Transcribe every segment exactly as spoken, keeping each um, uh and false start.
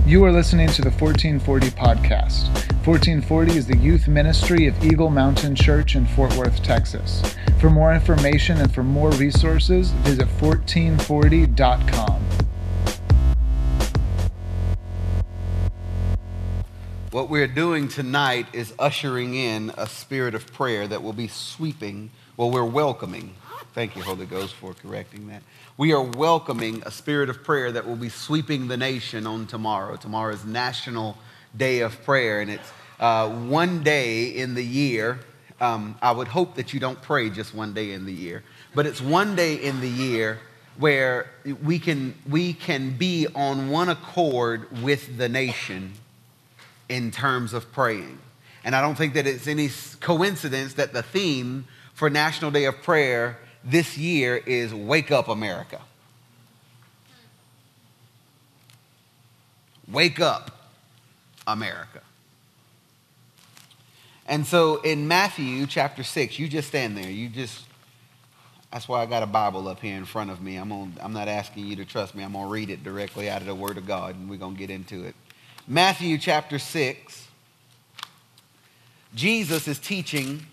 You are listening to the fourteen forty podcast. fourteen forty is the youth ministry of Eagle Mountain Church in Fort Worth, Texas. For more information and for more resources, visit fourteen forty dot com. What we're doing tonight is ushering in a spirit of prayer that will be sweeping, well, we're welcoming. Thank you, Holy Ghost, for correcting that. We are welcoming a spirit of prayer that will be sweeping the nation on tomorrow. Tomorrow is National Day of Prayer, and it's uh, one day in the year. Um, I would hope that you don't pray just one day in the year, but it's one day in the year where we can, we can be on one accord with the nation in terms of praying. And I don't think that it's any coincidence that the theme for National Day of Prayer this year is Wake Up America. Wake up America. And so in Matthew chapter six, you just stand there. You just, that's why I got a Bible up here in front of me. I'm on, I'm not asking you to trust me. I'm going to read it directly out of the Word of God, and we're going to get into it. Matthew chapter six, Jesus is teaching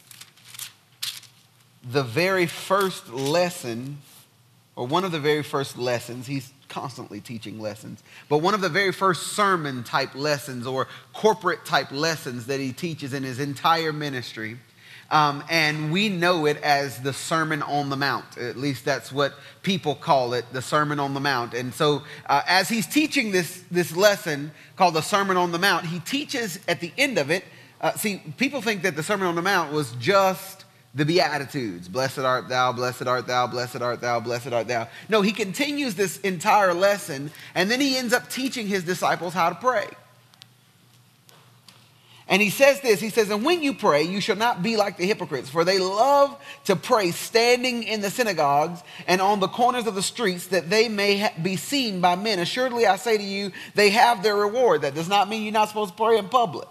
the very first lesson, or one of the very first lessons. He's constantly teaching lessons, but one of the very first sermon type lessons or corporate type lessons that he teaches in his entire ministry. Um, and we know it as the Sermon on the Mount. At least that's what people call it, the Sermon on the Mount. And so uh, as he's teaching this, this lesson called the Sermon on the Mount, he teaches at the end of it. Uh, see, people think that the Sermon on the Mount was just the Beatitudes. Blessed art thou, blessed art thou, blessed art thou, blessed art thou. No, he continues this entire lesson, and then he ends up teaching his disciples how to pray. And he says this, he says, and when you pray, you shall not be like the hypocrites, for they love to pray standing in the synagogues and on the corners of the streets, that they may ha- be seen by men. Assuredly, I say to you, they have their reward. That does not mean you're not supposed to pray in public.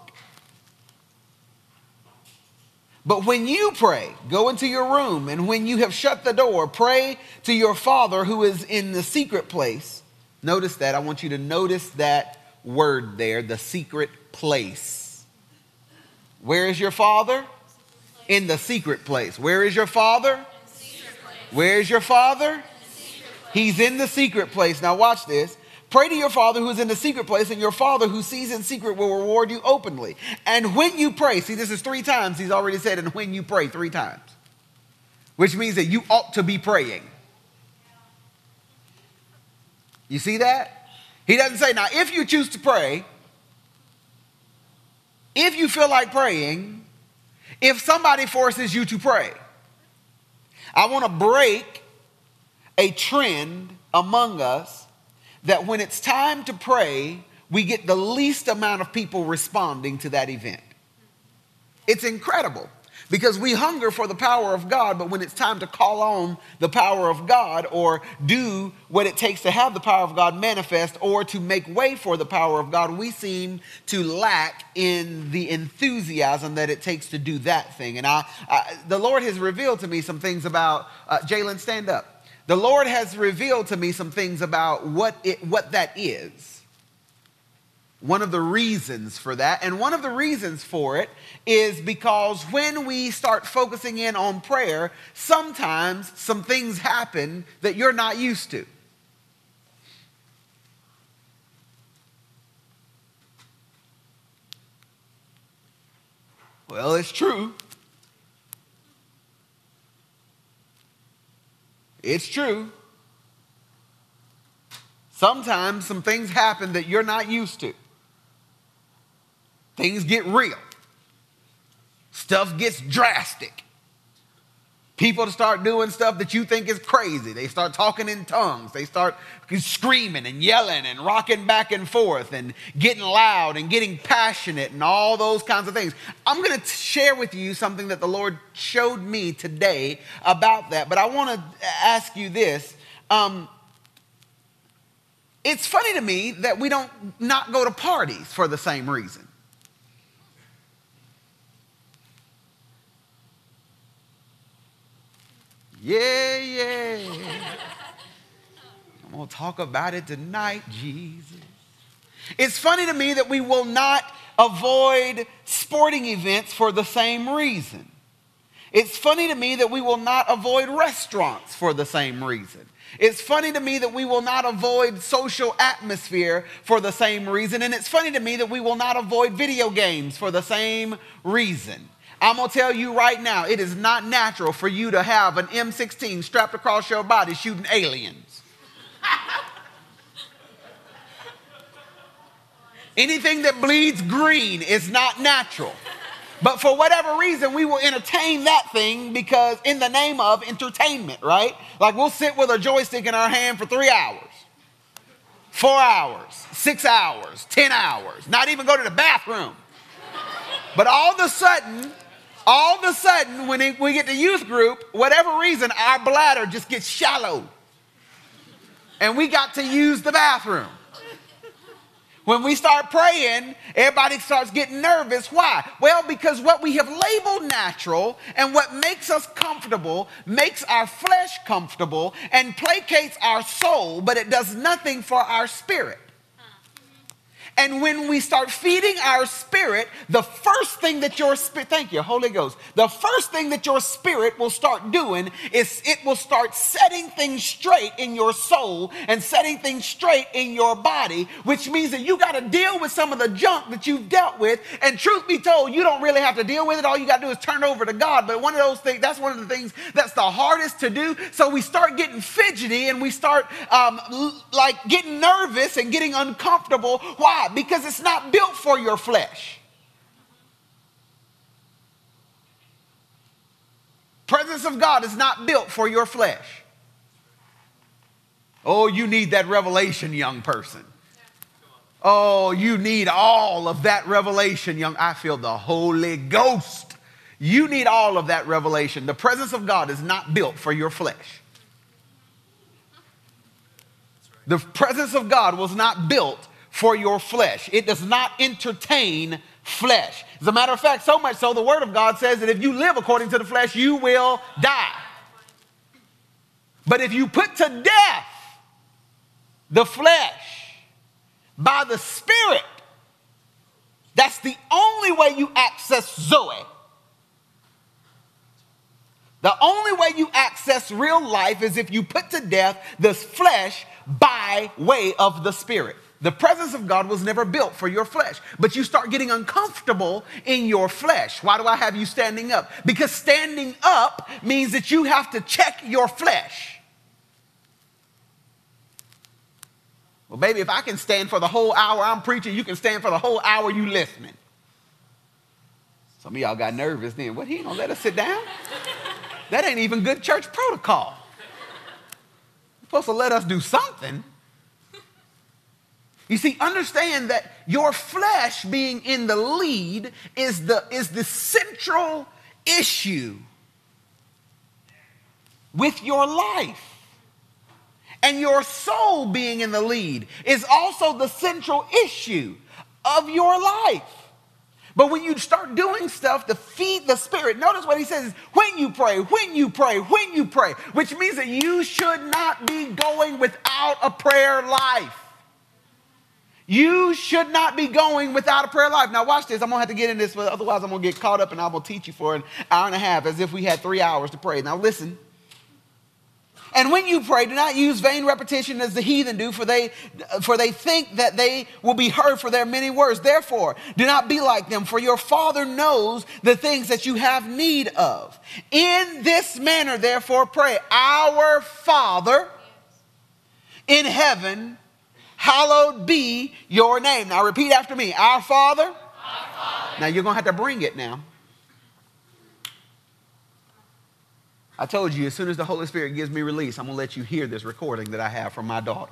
But when you pray, go into your room, and when you have shut the door, pray to your Father who is in the secret place. Notice that. I want you to notice that word there, the secret place. Where is your Father? In the secret place. Where is your Father? Where is your Father? He's in the secret place. Now watch this. Pray to your Father who is in the secret place, and your Father who sees in secret will reward you openly. And when you pray, see, this is three times he's already said, and when you pray, three times. Which means that you ought to be praying. You see that? He doesn't say, now, if you choose to pray, if you feel like praying, if somebody forces you to pray. I want to break a trend among us that when it's time to pray, we get the least amount of people responding to that event. It's incredible because we hunger for the power of God, but when it's time to call on the power of God or do what it takes to have the power of God manifest or to make way for the power of God, we seem to lack in the enthusiasm that it takes to do that thing. And I, I the Lord has revealed to me some things about, uh, Jalen, stand up. The Lord has revealed to me some things about what it, what that is. One of the reasons for that, and one of the reasons for it is because when we start focusing in on prayer, sometimes some things happen that you're not used to. Well, it's true. It's true. Sometimes some things happen that you're not used to. Things get real. Stuff gets drastic. People start doing stuff that you think is crazy. They start talking in tongues. They start screaming and yelling and rocking back and forth and getting loud and getting passionate and all those kinds of things. I'm going to share with you something that the Lord showed me today about that. But I want to ask you this. Um, it's funny to me that we don't not go to parties for the same reason. Yeah, yeah. I'm going to talk about it tonight, Jesus. It's funny to me that we will not avoid sporting events for the same reason. It's funny to me that we will not avoid restaurants for the same reason. It's funny to me that we will not avoid social atmosphere for the same reason. And it's funny to me that we will not avoid video games for the same reason. I'm going to tell you right now, it is not natural for you to have an M sixteen strapped across your body shooting aliens. Anything that bleeds green is not natural. But for whatever reason, we will entertain that thing because in the name of entertainment, right? Like we'll sit with a joystick in our hand for three hours, four hours, six hours, ten hours, not even go to the bathroom. But all of a sudden, all of a sudden, when it, we get to youth group, whatever reason, our bladder just gets shallow. And we got to use the bathroom. When we start praying, everybody starts getting nervous. Why? Well, because what we have labeled natural and what makes us comfortable makes our flesh comfortable and placates our soul, but it does nothing for our spirit. And when we start feeding our spirit, the first thing that your spirit, thank you, Holy Ghost, the first thing that your spirit will start doing is it will start setting things straight in your soul and setting things straight in your body, which means that you got to deal with some of the junk that you've dealt with. And truth be told, you don't really have to deal with it. All you got to do is turn it over to God. But one of those things, that's one of the things that's the hardest to do. So we start getting fidgety and we start um, like getting nervous and getting uncomfortable. Why? Because it's not built for your flesh. Presence of God is not built for your flesh. Oh, you need that revelation, young person. Oh, you need all of that revelation, young. I feel the Holy Ghost. You need all of that revelation. The presence of God is not built for your flesh. The presence of God was not built for your flesh. It does not entertain flesh. As a matter of fact, so much so the word of God says that if you live according to the flesh, you will die. But if you put to death the flesh by the Spirit, that's the only way you access Zoe. The only way you access real life is if you put to death the flesh by way of the Spirit. The presence of God was never built for your flesh, but you start getting uncomfortable in your flesh. Why do I have you standing up? Because standing up means that you have to check your flesh. Well, baby, if I can stand for the whole hour I'm preaching, you can stand for the whole hour you listening. Some of y'all got nervous then. What, he ain't gonna let us sit down? That ain't even good church protocol. You're supposed to let us do something. You see, understand that your flesh being in the lead is the, is the central issue with your life. And your soul being in the lead is also the central issue of your life. But when you start doing stuff to feed the Spirit, notice what he says, when you pray, when you pray, when you pray, which means that you should not be going without a prayer life. You should not be going without a prayer life. Now watch this. I'm going to have to get in this, but otherwise I'm going to get caught up and I'm going to teach you for an hour and a half as if we had three hours to pray. Now listen. And when you pray, do not use vain repetition as the heathen do, for they, for they think that they will be heard for their many words. Therefore, do not be like them, for your Father knows the things that you have need of. In this manner, therefore, pray, Our Father in heaven, hallowed be your name. Now repeat after me. Our Father. Our Father. Now you're going to have to bring it now. I told you, as soon as the Holy Spirit gives me release, I'm going to let you hear this recording that I have from my daughter.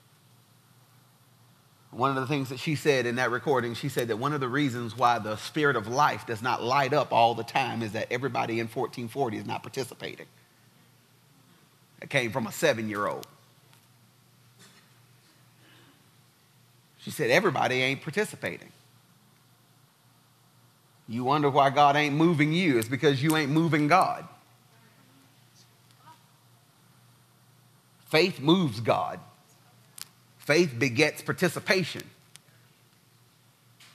One of the things that she said in that recording, she said that one of the reasons why the Spirit of life does not light up all the time is that everybody in fourteen forty is not participating. It came from a seven-year-old. She said, everybody ain't participating. You wonder why God ain't moving you. It's because you ain't moving God. Faith moves God. Faith begets participation.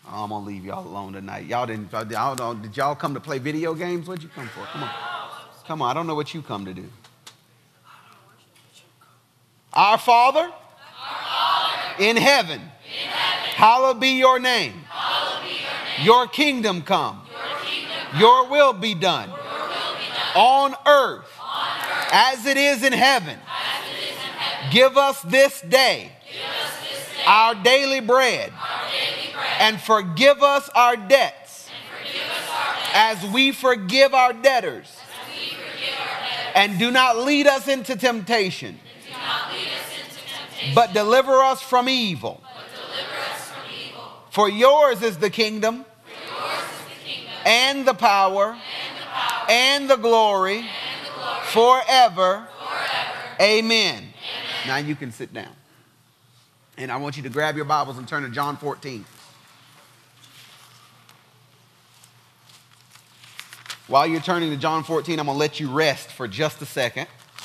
Oh, I'm going to leave y'all alone tonight. Y'all didn't, I don't know, did y'all come to play video games? What'd you come for? Come on. Come on, I don't know what you come to do. Our Father, Our Father in, heaven, in heaven, hallowed be your name. Hallowed be your name. Your kingdom come. Your, kingdom come. Your will be done. Your will be done. On earth, on earth as it is in heaven. As it is in heaven. Give us this day, Give us this day our daily bread. Our daily bread. And forgive us our debts, and forgive us our debts as we forgive our debtors. As we forgive our debtors. And do not lead us into temptation. But deliver us from evil. Us from evil. For yours is the kingdom, yours is the kingdom and, the power, and the power and the glory, and the glory forever. forever. Amen. Amen. Now you can sit down. And I want you to grab your Bibles and turn to John fourteen. While you're turning to John fourteen, I'm going to let you rest for just a second.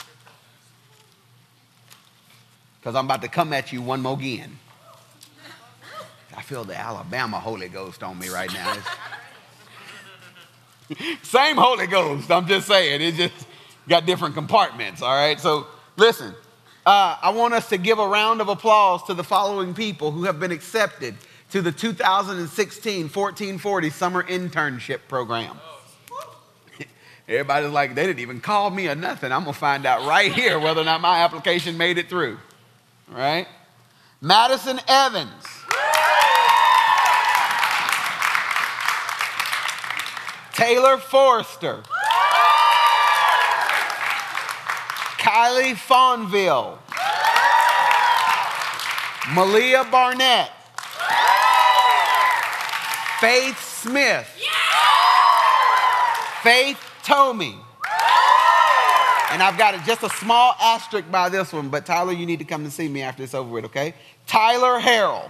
Because I'm about to come at you one more again. I feel the Alabama Holy Ghost on me right now. Same Holy Ghost, I'm just saying. It just got different compartments, all right? So listen, uh, I want us to give a round of applause to the following people who have been accepted to the two thousand sixteen fourteen forty Summer Internship Program. Everybody's like, they didn't even call me or nothing. I'm going to find out right here whether or not my application made it through. All right? Madison Evans. Taylor Forrester. Kylie Fonville. Malia Barnett. Faith Smith. Faith Tomey. And I've got a, just a small asterisk by this one, but Tyler, you need to come to see me after it's over with, okay? Tyler Harrell.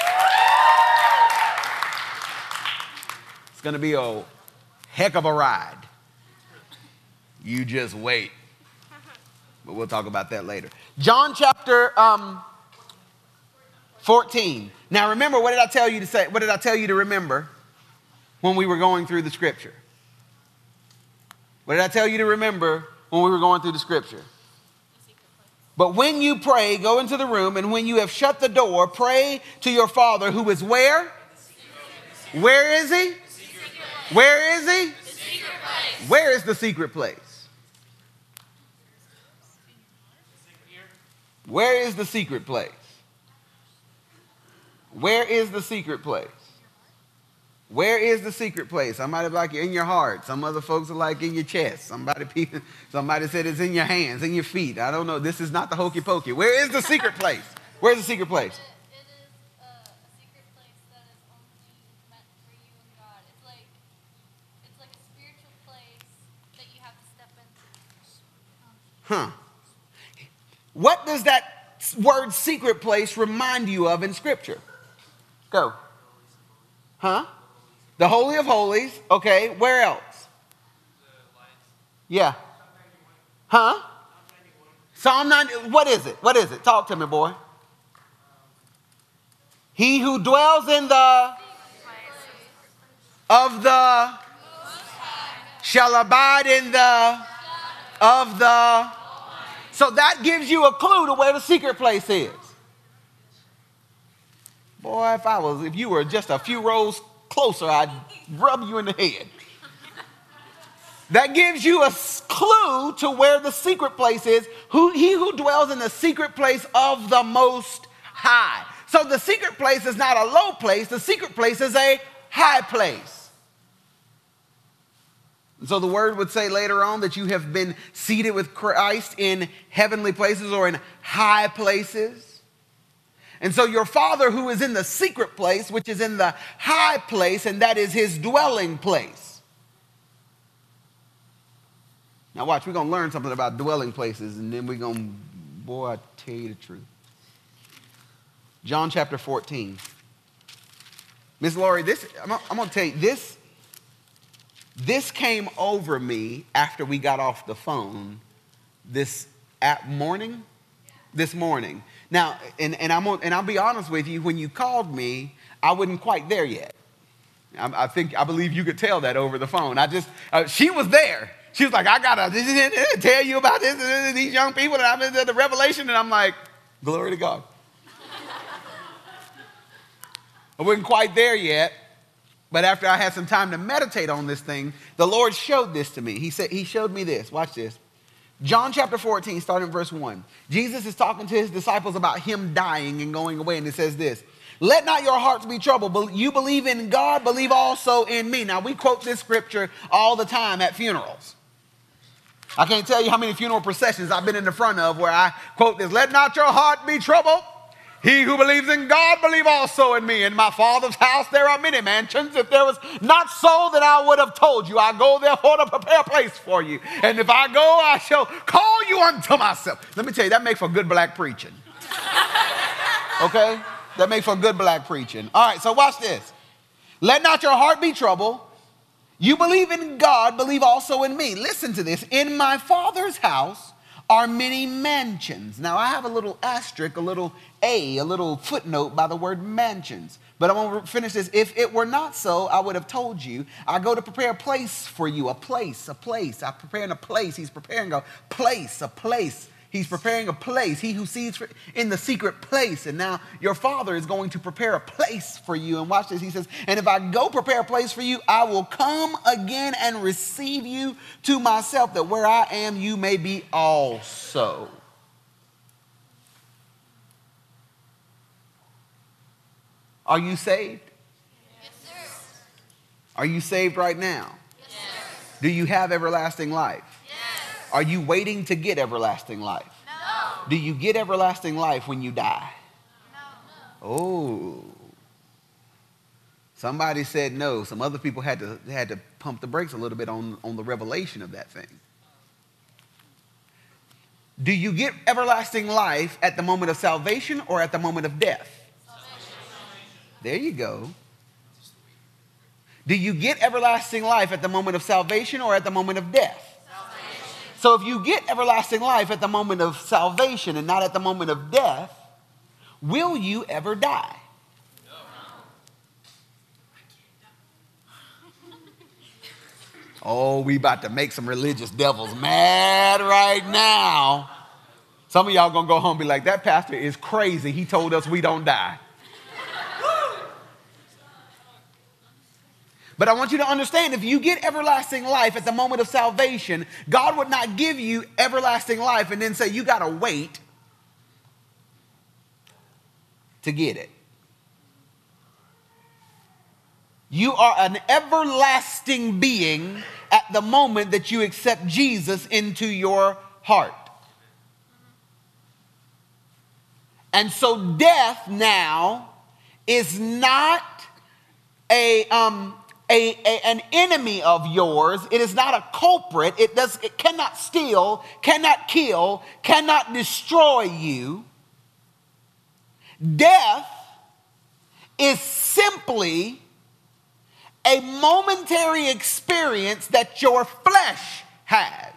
It's going to be a heck of a ride. You just wait. But we'll talk about that later. John chapter um, fourteen. Now remember, what did I tell you to say? What did I tell you to remember when we were going through the scripture? What did I tell you to remember when we were going through the scripture? But when you pray, go into the room, and when you have shut the door, pray to your Father who is where? Where is he? Where is he? Where is the secret place? Where is the secret place? Where is the secret place? Where is the secret place? Somebody like in your heart. Some other folks are like in your chest. Somebody, somebody said it's in your hands, in your feet. I don't know. This is not the hokey pokey. Where is the secret place? Where's the secret place? It, it is uh, a secret place that is only meant for you and God. It's like it's like a spiritual place that you have to step into. Huh. What does that word secret place remind you of in Scripture? Go. Huh? The Holy of Holies. Okay, where else? Yeah. Huh? Psalm ninety. What is it? What is it? Talk to me, boy. He who dwells in the of the shall abide in the of the. So that gives you a clue to where the secret place is. Boy, if I was, if you were just a few rows closer, I'd rub you in the head. That gives you a clue to where the secret place is. Who, he who dwells in the secret place of the Most High. So the secret place is not a low place. The secret place is a high place. And so the word would say later on that you have been seated with Christ in heavenly places or in high places. And so your Father who is in the secret place, which is in the high place, and that is his dwelling place. Now watch, we're going to learn something about dwelling places, and then we're going to, boy, I tell you the truth. John chapter fourteen. Miss Laurie, this, I'm, I'm going to tell you, this, this came over me after we got off the phone this at morning, this morning. Now, and, and, I'm, and I'll be honest with you, when you called me, I wasn't quite there yet. I, I think, I believe you could tell that over the phone. I just, uh, she was there. She was like, I got to tell you about this, these young people, and I'm into the revelation. And I'm like, glory to God. I wasn't quite there yet. But after I had some time to meditate on this thing, the Lord showed this to me. He said, he showed me this. Watch this. John chapter fourteen, starting in verse one. Jesus is talking to his disciples about him dying and going away. And it says this: let not your hearts be troubled. You believe in God, believe also in me. Now, we quote this scripture all the time at funerals. I can't tell you how many funeral processions I've been in the front of where I quote this: let not your heart be troubled. He who believes in God, believe also in me. In my Father's house there are many mansions. If there was not so, then I would have told you. I go therefore to prepare a place for you. And if I go, I shall call you unto myself. Let me tell you, that makes for good black preaching. Okay? That makes for good black preaching. All right, so watch this. Let not your heart be troubled. You believe in God, believe also in me. Listen to this. In my Father's house are many mansions. Now, I have a little asterisk, a little A, a little footnote by the word mansions. But I want to finish this. If it were not so, I would have told you. I go to prepare a place for you, a place, a place. I'm preparing a place. He's preparing a place, a place. He's preparing a place. He who sees in the secret place. And now your Father is going to prepare a place for you. And watch this. He says, and if I go prepare a place for you, I will come again and receive you to myself, that where I am, you may be also. Are you saved? Yes, sir. Are you saved right now? Yes, sir. Do you have everlasting life? Yes. Are you waiting to get everlasting life? No. Do you get everlasting life when you die? No. Oh. Somebody said no. Some other people had to, had to pump the brakes a little bit on, on the revelation of that thing. Do you get everlasting life at the moment of salvation or at the moment of death? There you go. Do you get everlasting life at the moment of salvation or at the moment of death? Salvation. So if you get everlasting life at the moment of salvation and not at the moment of death, will you ever die? No. Oh, we about to make some religious devils mad right now. Some of y'all gonna go home and be like, that pastor is crazy. He told us we don't die. But I want you to understand, if you get everlasting life at the moment of salvation, God would not give you everlasting life and then say, you got to wait to get it. You are an everlasting being at the moment that you accept Jesus into your heart. And so death now is not a... um. A, a, an enemy of yours. It is not a culprit. It does. It cannot steal, cannot kill, cannot destroy you. Death is simply a momentary experience that your flesh has.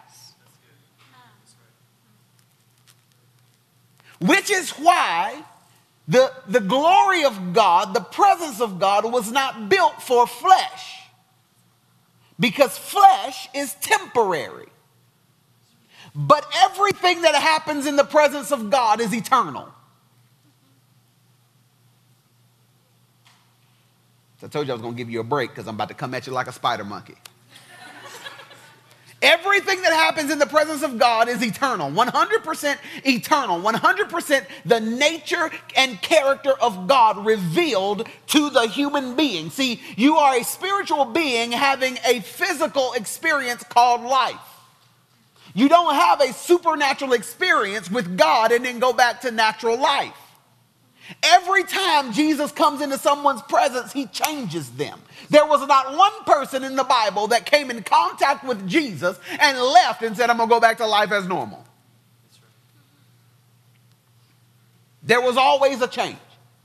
Which is why The, the glory of God, the presence of God was not built for flesh, because flesh is temporary. But everything that happens in the presence of God is eternal. So I told you I was going to give you a break because I'm about to come at you like a spider monkey. Everything that happens in the presence of God is eternal, one hundred percent eternal, one hundred percent the nature and character of God revealed to the human being. See, you are a spiritual being having a physical experience called life. You don't have a supernatural experience with God and then go back to natural life. Every time Jesus comes into someone's presence, he changes them. There was not one person in the Bible that came in contact with Jesus and left and said, I'm going to go back to life as normal. There was always a change.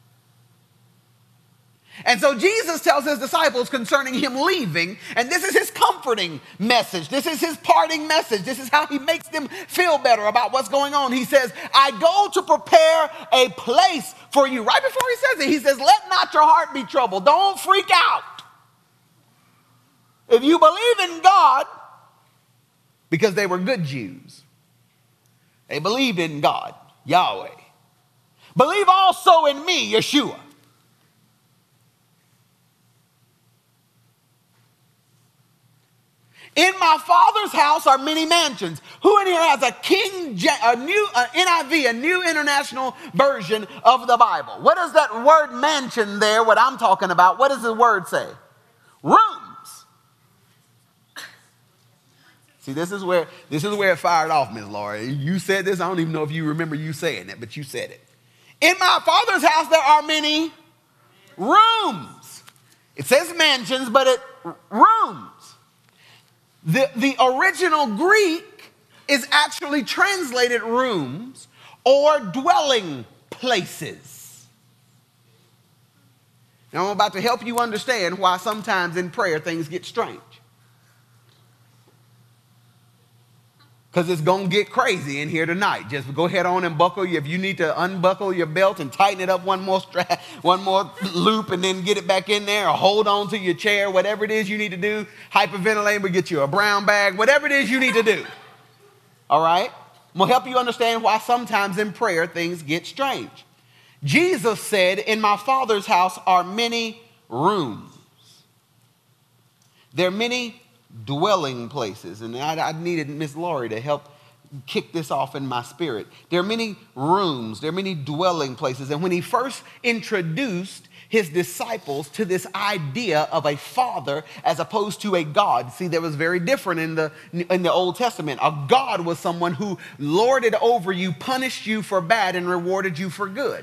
And so Jesus tells his disciples concerning him leaving, and this is his comforting message. This is his parting message. This is how he makes them feel better about what's going on. He says, I go to prepare a place for you. Right before he says it, he says, let not your heart be troubled. Don't freak out. If you believe in God, because they were good Jews, they believed in God, Yahweh. Believe also in me, Yeshua. In my Father's house are many mansions. Who in here has a King, a new a N I V, a New International Version of the Bible? What does that word mansion there, what I'm talking about, what does the word say? Rooms. See, this is where this is where it fired off, Miz Laura. You said this. I don't even know if you remember you saying it, but you said it. In my Father's house there are many rooms. It says mansions, but it rooms. The, the original Greek is actually translated rooms or dwelling places. Now, I'm about to help you understand why sometimes in prayer things get strange. Because it's going to get crazy in here tonight. Just go ahead on and buckle. If you need to unbuckle your belt and tighten it up one more strap, one more loop, and then get it back in there, or hold on to your chair, whatever it is you need to do. Hyperventilate, we get you a brown bag, whatever it is you need to do. All right? I'm going to help you understand why sometimes in prayer things get strange. Jesus said, in my Father's house are many rooms. There are many dwelling places. And I, I needed Miss Laurie to help kick this off in my spirit. There are many rooms. There are many dwelling places. And when he first introduced his disciples to this idea of a father as opposed to a God. See, that was very different in the, in the Old Testament. A God was someone who lorded over you, punished you for bad, and rewarded you for good.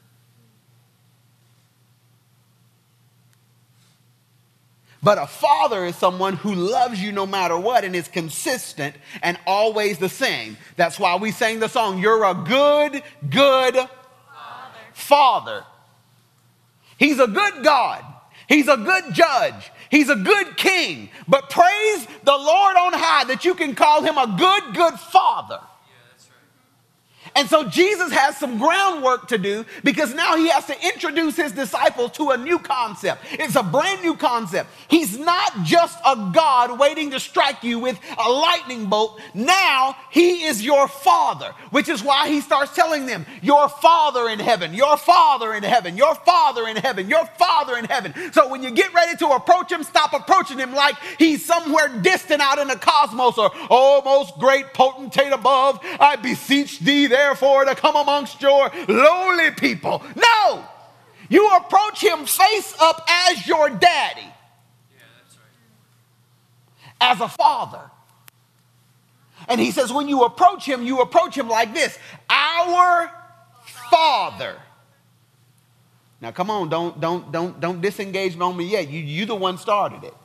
But a father is someone who loves you no matter what and is consistent and always the same. That's why we sang the song, you're a good, good father. father. He's a good God. He's a good judge. He's a good king. But praise the Lord on high that you can call him a good, good father. And so Jesus has some groundwork to do because now he has to introduce his disciples to a new concept. It's a brand new concept. He's not just a God waiting to strike you with a lightning bolt. Now he is your father, which is why he starts telling them, your father in heaven, your father in heaven, your father in heaven, your father in heaven. So when you get ready to approach him, stop approaching him like he's somewhere distant out in the cosmos or, oh, most great potentate above, I beseech thee there. Therefore, to come amongst your lowly people. No, you approach him face up as your daddy, yeah, that's right. As a father. And he says, when you approach him, you approach him like this: our Father. Now, come on, don't don't don't don't disengage on me yet. You you the one started it.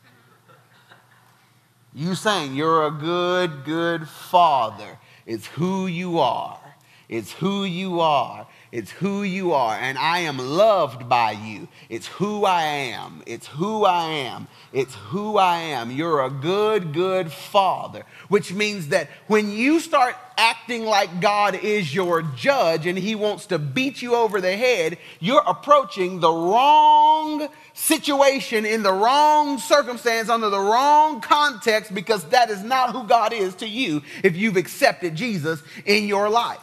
You saying you're a good good father. It's who you are. It's who you are. It's who you are. And I am loved by you. It's who I am. It's who I am. It's who I am. You're a good, good father. Which means that when you start acting like God is your judge and he wants to beat you over the head, you're approaching the wrong situation in the wrong circumstance under the wrong context, because that is not who God is to you if you've accepted Jesus in your life.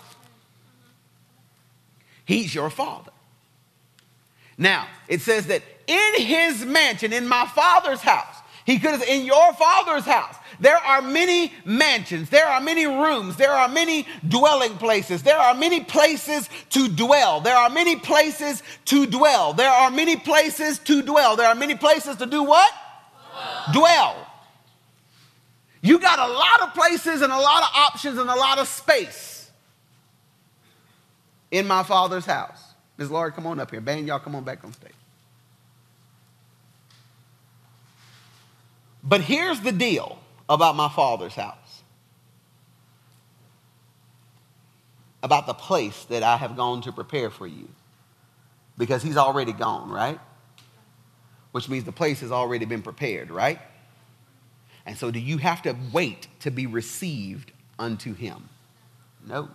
He's your father. Now, it says that in his mansion, in my Father's house, he could have, in your Father's house, there are many mansions, there are many rooms, there are many dwelling places, there are many places to dwell, there are many places to dwell, there are many places to dwell, there are many places to do what? Dwell. Dwell. You got a lot of places and a lot of options and a lot of space in my Father's house. Miz Laurie, come on up here. Bang, y'all come on back on stage. But here's the deal about my Father's house. About the place that I have gone to prepare for you. Because he's already gone, right? Which means the place has already been prepared, right? And so do you have to wait to be received unto him? No.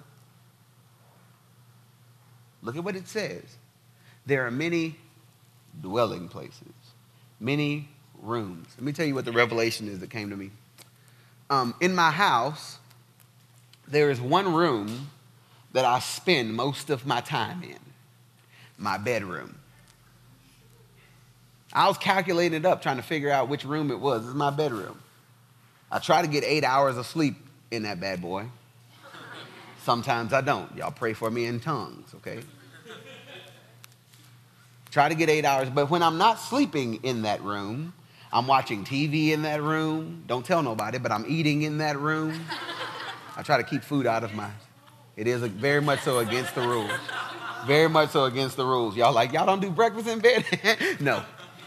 Look at what it says. There are many dwelling places, many rooms. Let me tell you what the revelation is that came to me. Um, in my house, there is one room that I spend most of my time in, my bedroom. I was calculating it up, trying to figure out which room it was. This is my bedroom. I try to get eight hours of sleep in that bad boy. Sometimes I don't. Y'all pray for me in tongues, okay? Try to get eight hours. But when I'm not sleeping in that room, I'm watching T V in that room. Don't tell nobody, but I'm eating in that room. I try to keep food out of my... It is a, very much so against the rules. Very much so against the rules. Y'all like, y'all don't do breakfast in bed? No.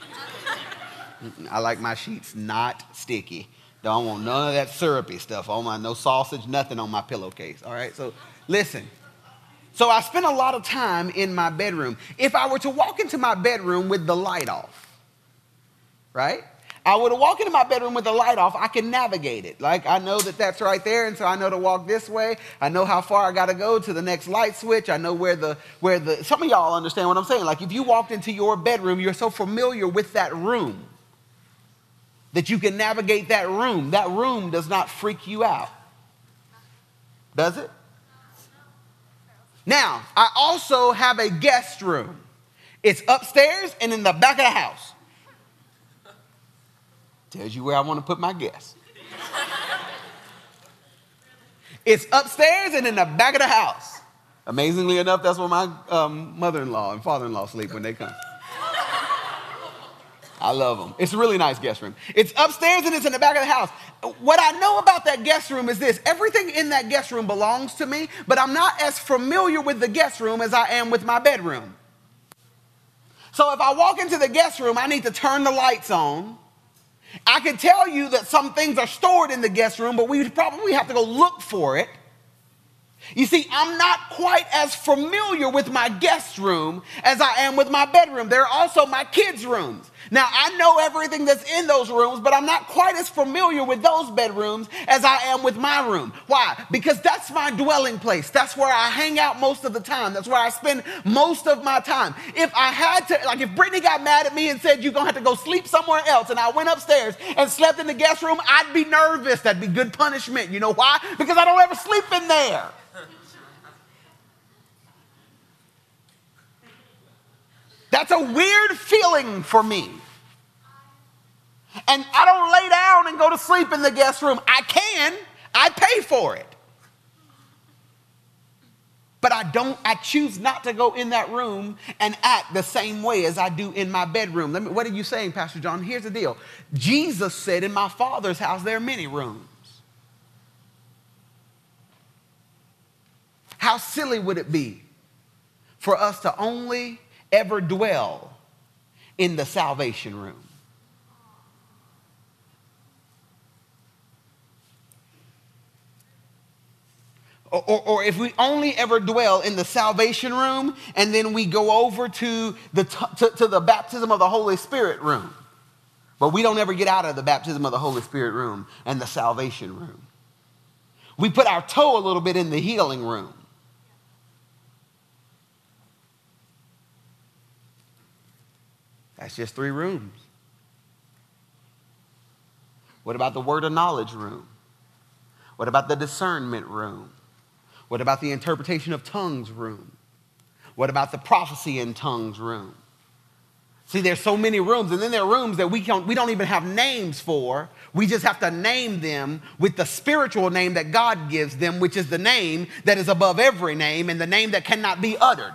I like my sheets not sticky. Don't want none of that syrupy stuff on my, no sausage, nothing on my pillowcase. All right, so listen. So I spend a lot of time in my bedroom. If I were to walk into my bedroom with the light off, right? I would walk into my bedroom with the light off. I can navigate it. Like, I know that that's right there, and so I know to walk this way. I know how far I got to go to the next light switch. I know where the, where the, some of y'all understand what I'm saying. Like, if you walked into your bedroom, you're so familiar with that room that you can navigate that room. That room does not freak you out. Does it? Now, I also have a guest room. It's upstairs and in the back of the house. Tells you where I want to put my guests. It's upstairs and in the back of the house. Amazingly enough, that's where my um, mother-in-law and father-in-law sleep when they come. I love them. It's a really nice guest room. It's upstairs and it's in the back of the house. What I know about that guest room is this. Everything in that guest room belongs to me, but I'm not as familiar with the guest room as I am with my bedroom. So if I walk into the guest room, I need to turn the lights on. I can tell you that some things are stored in the guest room, but we would probably have to go look for it. You see, I'm not quite as familiar with my guest room as I am with my bedroom. There are also my kids' rooms. Now, I know everything that's in those rooms, but I'm not quite as familiar with those bedrooms as I am with my room. Why? Because that's my dwelling place. That's where I hang out most of the time. That's where I spend most of my time. If I had to, like if Brittany got mad at me and said, you're going to have to go sleep somewhere else, and I went upstairs and slept in the guest room, I'd be nervous. That'd be good punishment. You know why? Because I don't ever sleep in there. That's a weird feeling for me. And I don't lay down and go to sleep in the guest room. I can. I pay for it. But I don't, I choose not to go in that room and act the same way as I do in my bedroom. Let me, what are you saying, Pastor John? Here's the deal. Jesus said, in my Father's house, there are many rooms. How silly would it be for us to only ever dwell in the salvation room? Or, or, or if we only ever dwell in the salvation room and then we go over to the, to, to the baptism of the Holy Spirit room, but we don't ever get out of the baptism of the Holy Spirit room and the salvation room. We put our toe a little bit in the healing room. That's just three rooms. What about the word of knowledge room? What about the discernment room? What about the interpretation of tongues room? What about the prophecy in tongues room? See, there's so many rooms, and then there are rooms that we don't, we don't even have names for. We just have to name them with the spiritual name that God gives them, which is the name that is above every name and the name that cannot be uttered.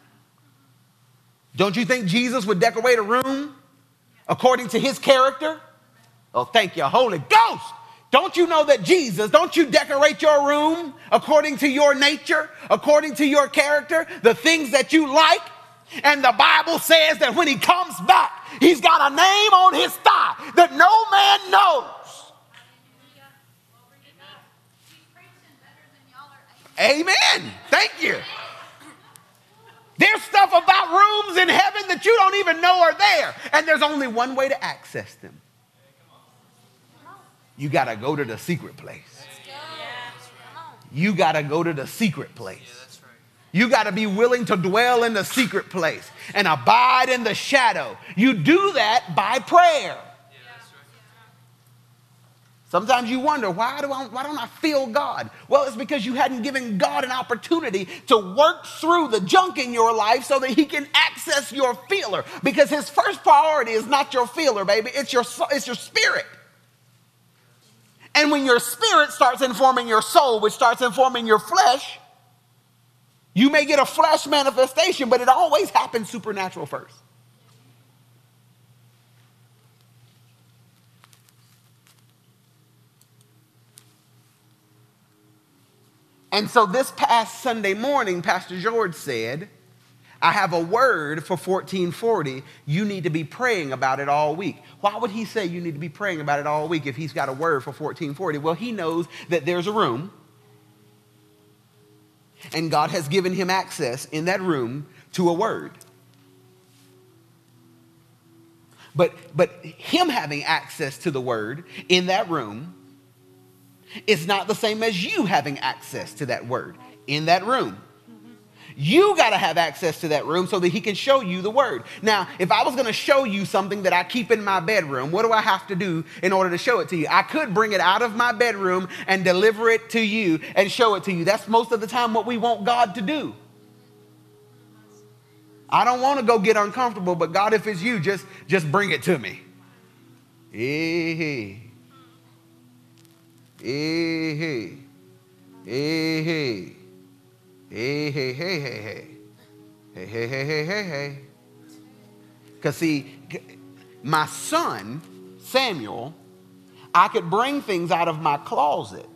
Don't you think Jesus would decorate a room according to his character? Oh, thank you, Holy Ghost. Don't you know that Jesus, don't you decorate your room according to your nature, according to your character, the things that you like? And the Bible says that when he comes back, he's got a name on his thigh that no man knows. Amen. Thank you. There's stuff about rooms in heaven that you don't even know are there. And there's only one way to access them. You got to go to the secret place. You got to go to the secret place. You got to be willing to dwell in the secret place and abide in the shadow. You do that by prayer. Sometimes you wonder, why, do I, why don't I feel God? Well, it's because you hadn't given God an opportunity to work through the junk in your life so that he can access your feeler. Because his first priority is not your feeler, baby. It's your, it's your spirit. And when your spirit starts informing your soul, which starts informing your flesh, you may get a flesh manifestation, but it always happens supernatural first. And so this past Sunday morning, Pastor George said, I have a word for fourteen forty. You need to be praying about it all week. Why would he say you need to be praying about it all week if he's got a word for fourteen forty? Well, he knows that there's a room, and God has given him access in that room to a word. But, but him having access to the word in that room is not the same as you having access to that word in that room. You got to have access to that room so that he can show you the word. Now, if I was going to show you something that I keep in my bedroom, what do I have to do in order to show it to you? I could bring it out of my bedroom and deliver it to you and show it to you. That's most of the time what we want God to do. I don't want to go get uncomfortable, but God, if it's you, just, just bring it to me. Hey, hey. Hey, hey. Hey, hey. Hey, hey, hey, hey, hey. Hey, hey, hey, hey, hey, hey. Because see, my son, Samuel, I could bring things out of my closet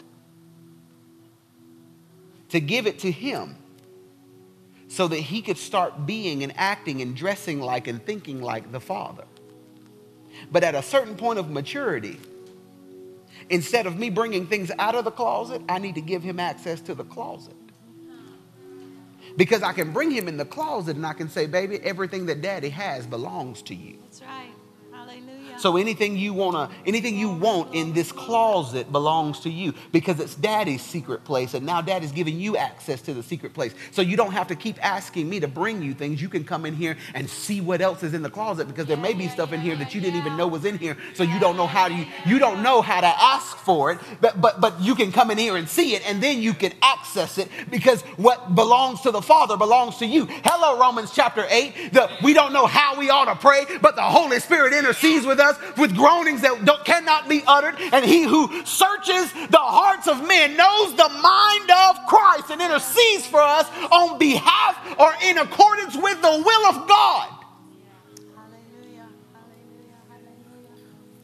to give it to him so that he could start being and acting and dressing like and thinking like the Father. But at a certain point of maturity, instead of me bringing things out of the closet, I need to give him access to the closet. Because I can bring him in the closet and I can say, baby, everything that daddy has belongs to you. That's right. Hallelujah. So anything you wanna, anything you want in this closet belongs to you because it's daddy's secret place. And now daddy's giving you access to the secret place. So you don't have to keep asking me to bring you things. You can come in here and see what else is in the closet because there may be stuff in here that you didn't even know was in here. So you don't know how to, you, you don't know how to ask for it, but, but, but you can come in here and see it and then you can access it because what belongs to the Father belongs to you. Hello, Romans chapter eight. The, we don't know how we ought to pray, but the Holy Spirit intercedes with us with groanings that don't, cannot be uttered. And he who searches the hearts of men knows the mind of Christ and intercedes for us on behalf or in accordance with the will of God. Hallelujah. Hallelujah. Hallelujah.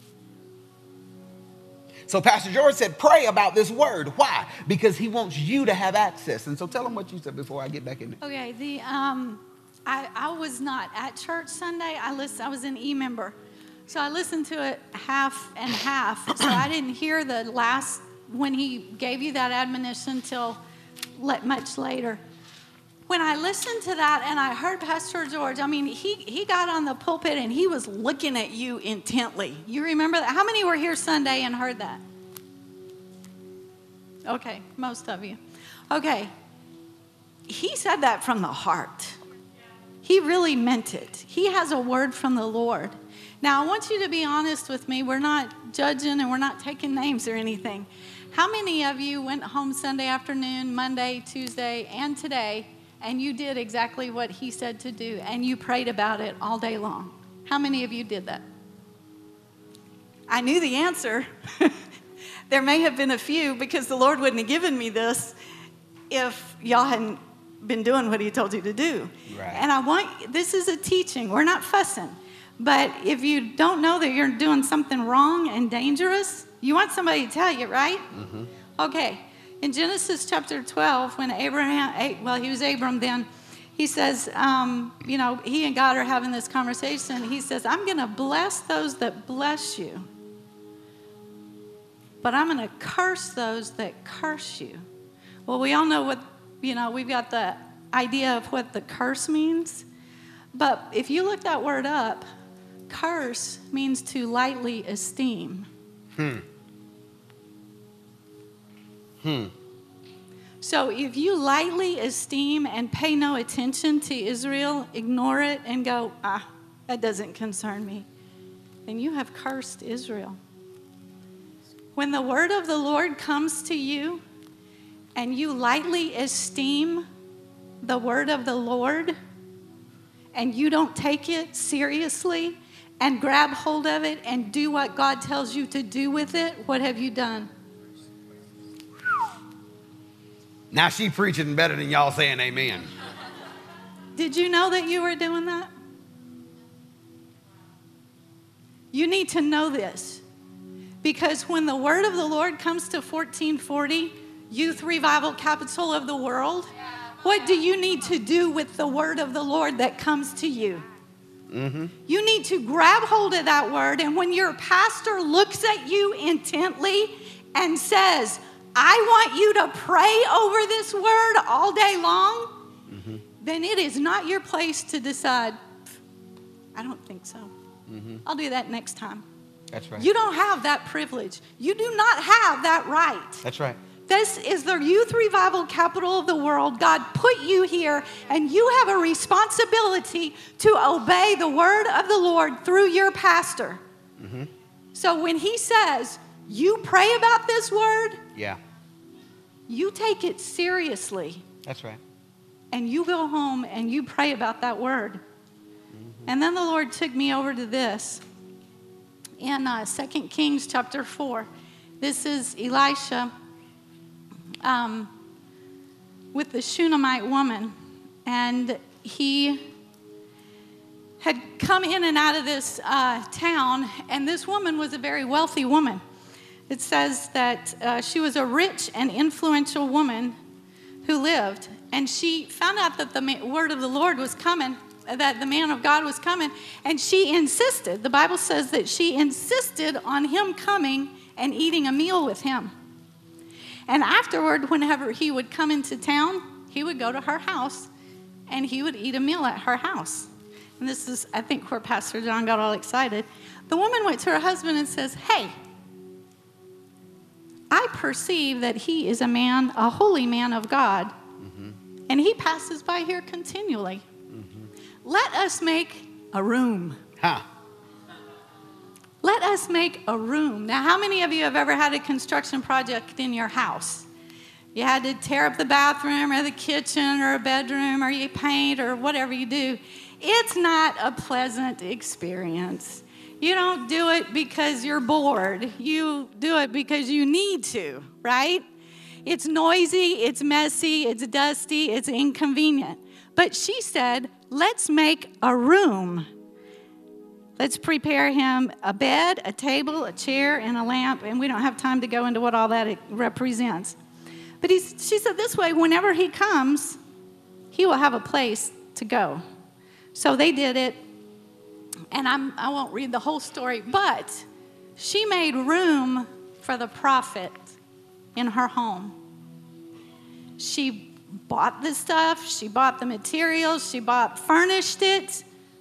So Pastor George said, pray about this word. Why? Because he wants you to have access. And so tell him what you said before I get back in there. Okay, the um, I, I was not at church Sunday. I listened, I was an e-member. So I listened to it half and half. So I didn't hear the last, when he gave you that admonition till let, much later. When I listened to that and I heard Pastor George, I mean, he, he got on the pulpit and he was looking at you intently. You remember that? How many were here Sunday and heard that? Okay, most of you. Okay. He said that from the heart. He really meant it. He has a word from the Lord. Now, I want you to be honest with me. We're not judging and we're not taking names or anything. How many of you went home Sunday afternoon, Monday, Tuesday, and today, and you did exactly what he said to do, and you prayed about it all day long? How many of you did that? I knew the answer. There may have been a few because the Lord wouldn't have given me this if y'all hadn't been doing what he told you to do. Right. And I want, this is a teaching. We're not fussing. But if you don't know that you're doing something wrong and dangerous, you want somebody to tell you, right? Mm-hmm. Okay. In Genesis chapter twelve, when Abraham, well, he was Abram then, he says, um, you know, he and God are having this conversation. He says, I'm going to bless those that bless you, but I'm going to curse those that curse you. Well, we all know what, you know, we've got the idea of what the curse means. But if you look that word up, curse means to lightly esteem. Hmm. Hmm. So if you lightly esteem and pay no attention to Israel, ignore it and go, ah, that doesn't concern me, then you have cursed Israel. When the word of the Lord comes to you and you lightly esteem the word of the Lord and you don't take it seriously and grab hold of it and do what God tells you to do with it, what have you done? Now she preaching better than y'all saying amen. Did you know that you were doing that? You need to know this. Because when the word of the Lord comes to fourteen forty, Youth Revival Capital of the World, what do you need to do with the word of the Lord that comes to you? Mm-hmm. You need to grab hold of that word, and when your pastor looks at you intently and says, I want you to pray over this word all day long, mm-hmm. then it is not your place to decide, I don't think so. Mm-hmm. I'll do that next time. That's right. You don't have that privilege. You do not have that right. That's right. This is the Youth Revival Capital of the World. God put you here, and you have a responsibility to obey the word of the Lord through your pastor. Mm-hmm. So when he says, you pray about this word, yeah, you take it seriously. That's right. And you go home and you pray about that word. Mm-hmm. And then the Lord took me over to this. In uh, Second Kings chapter four, this is Elisha um, with the Shunammite woman. And he had come in and out of this uh, town, and this woman was a very wealthy woman. It says that uh, she was a rich and influential woman who lived, and she found out that the ma- word of the Lord was coming, that the man of God was coming, and she insisted. The Bible says that she insisted on him coming and eating a meal with him. And afterward, whenever he would come into town, he would go to her house and he would eat a meal at her house. And this is, I think, where Pastor John got all excited. The woman went to her husband and says, hey, I perceive that he is a man, a holy man of God, mm-hmm. and he passes by here continually. Let us make a room. Huh. Let us make a room. Now, how many of you have ever had a construction project in your house? You had to tear up the bathroom or the kitchen or a bedroom, or you paint or whatever you do. It's not a pleasant experience. You don't do it because you're bored. You do it because you need to, right? It's noisy, it's messy, it's dusty, it's inconvenient. But she said, let's make a room. Let's prepare him a bed, a table, a chair, and a lamp. And we don't have time to go into what all that represents. But he's, she said this way, whenever he comes, he will have a place to go. So they did it. And I'm, I won't read the whole story, but she made room for the prophet in her home. She bought the stuff, she bought the materials, she bought, furnished it.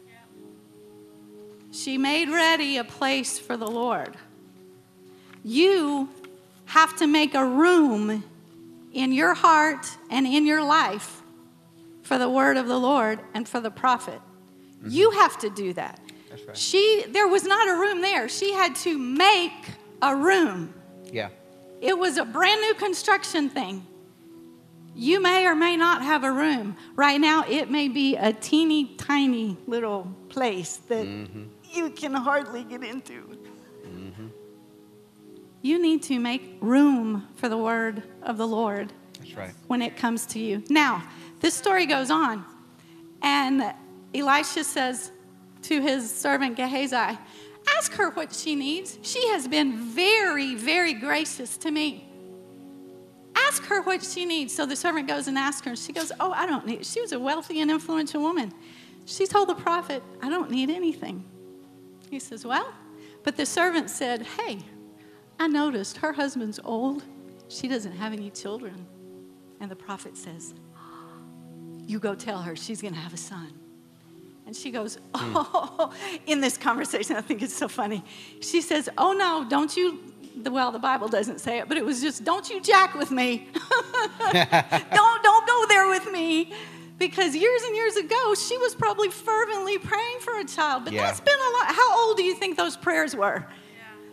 She made ready a place for the Lord. You have to make a room in your heart and in your life for the word of the Lord and for the prophet. Mm-hmm. You have to do that. That's right. She, there was not a room there. She had to make a room. Yeah. It was a brand new construction thing. You may or may not have a room. Right now, it may be a teeny tiny little place that mm-hmm. you can hardly get into. Mm-hmm. You need to make room for the word of the Lord. That's right. When it comes to you. Now, this story goes on. And Elisha says to his servant Gehazi, ask her what she needs. She has been very, very gracious to me. Ask her what she needs. So the servant goes and asks her. And she goes, oh, I don't need it. She was a wealthy and influential woman. She told the prophet, I don't need anything. He says, well, but the servant said, hey, I noticed her husband's old. She doesn't have any children. And the prophet says, you go tell her she's going to have a son. And she goes, oh, mm. in this conversation, I think it's so funny. She says, oh, no, don't you, well, the Bible doesn't say it, but it was just, don't you jack with me. don't, don't go there with me. Because years and years ago, she was probably fervently praying for a child. But yeah. that's been a lot. How old do you think those prayers were? Yeah.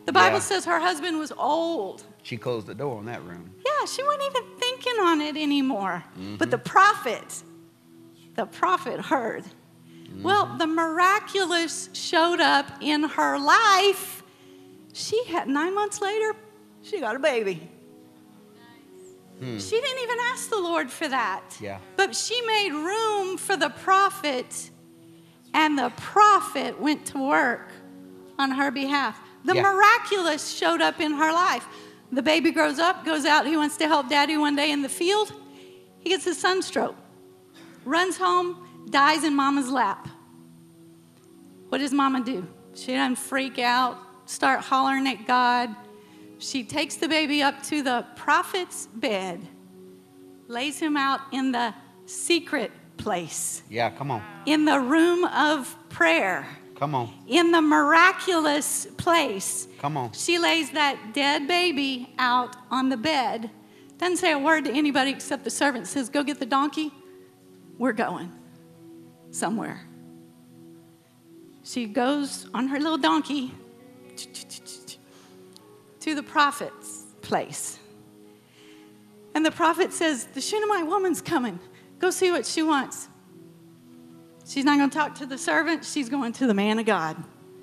The Bible Yeah. says her husband was old. She closed the door on that room. Yeah, she wasn't even thinking on it anymore. Mm-hmm. But the prophet, the prophet heard. Mm-hmm. Well, the miraculous showed up in her life. She had, nine months later, she got a baby. Hmm. She didn't even ask the Lord for that. Yeah. But she made room for the prophet, and the prophet went to work on her behalf. The Yeah. miraculous showed up in her life. The baby grows up, goes out, he wants to help daddy one day in the field. He gets a sunstroke, runs home, dies in mama's lap. What does mama do? She doesn't freak out, start hollering at God. She takes the baby up to the prophet's bed, lays him out in the secret place, Yeah, come on. in the room of prayer, Come on. in the miraculous place. Come on. She lays that dead baby out on the bed. Doesn't say a word to anybody except the servant. Says, go get the donkey. We're going somewhere. She goes on her little donkey to the prophet's place. And the prophet says, the Shunammite woman's coming. Go see what she wants. She's not going to talk to the servant. She's going to the man of God.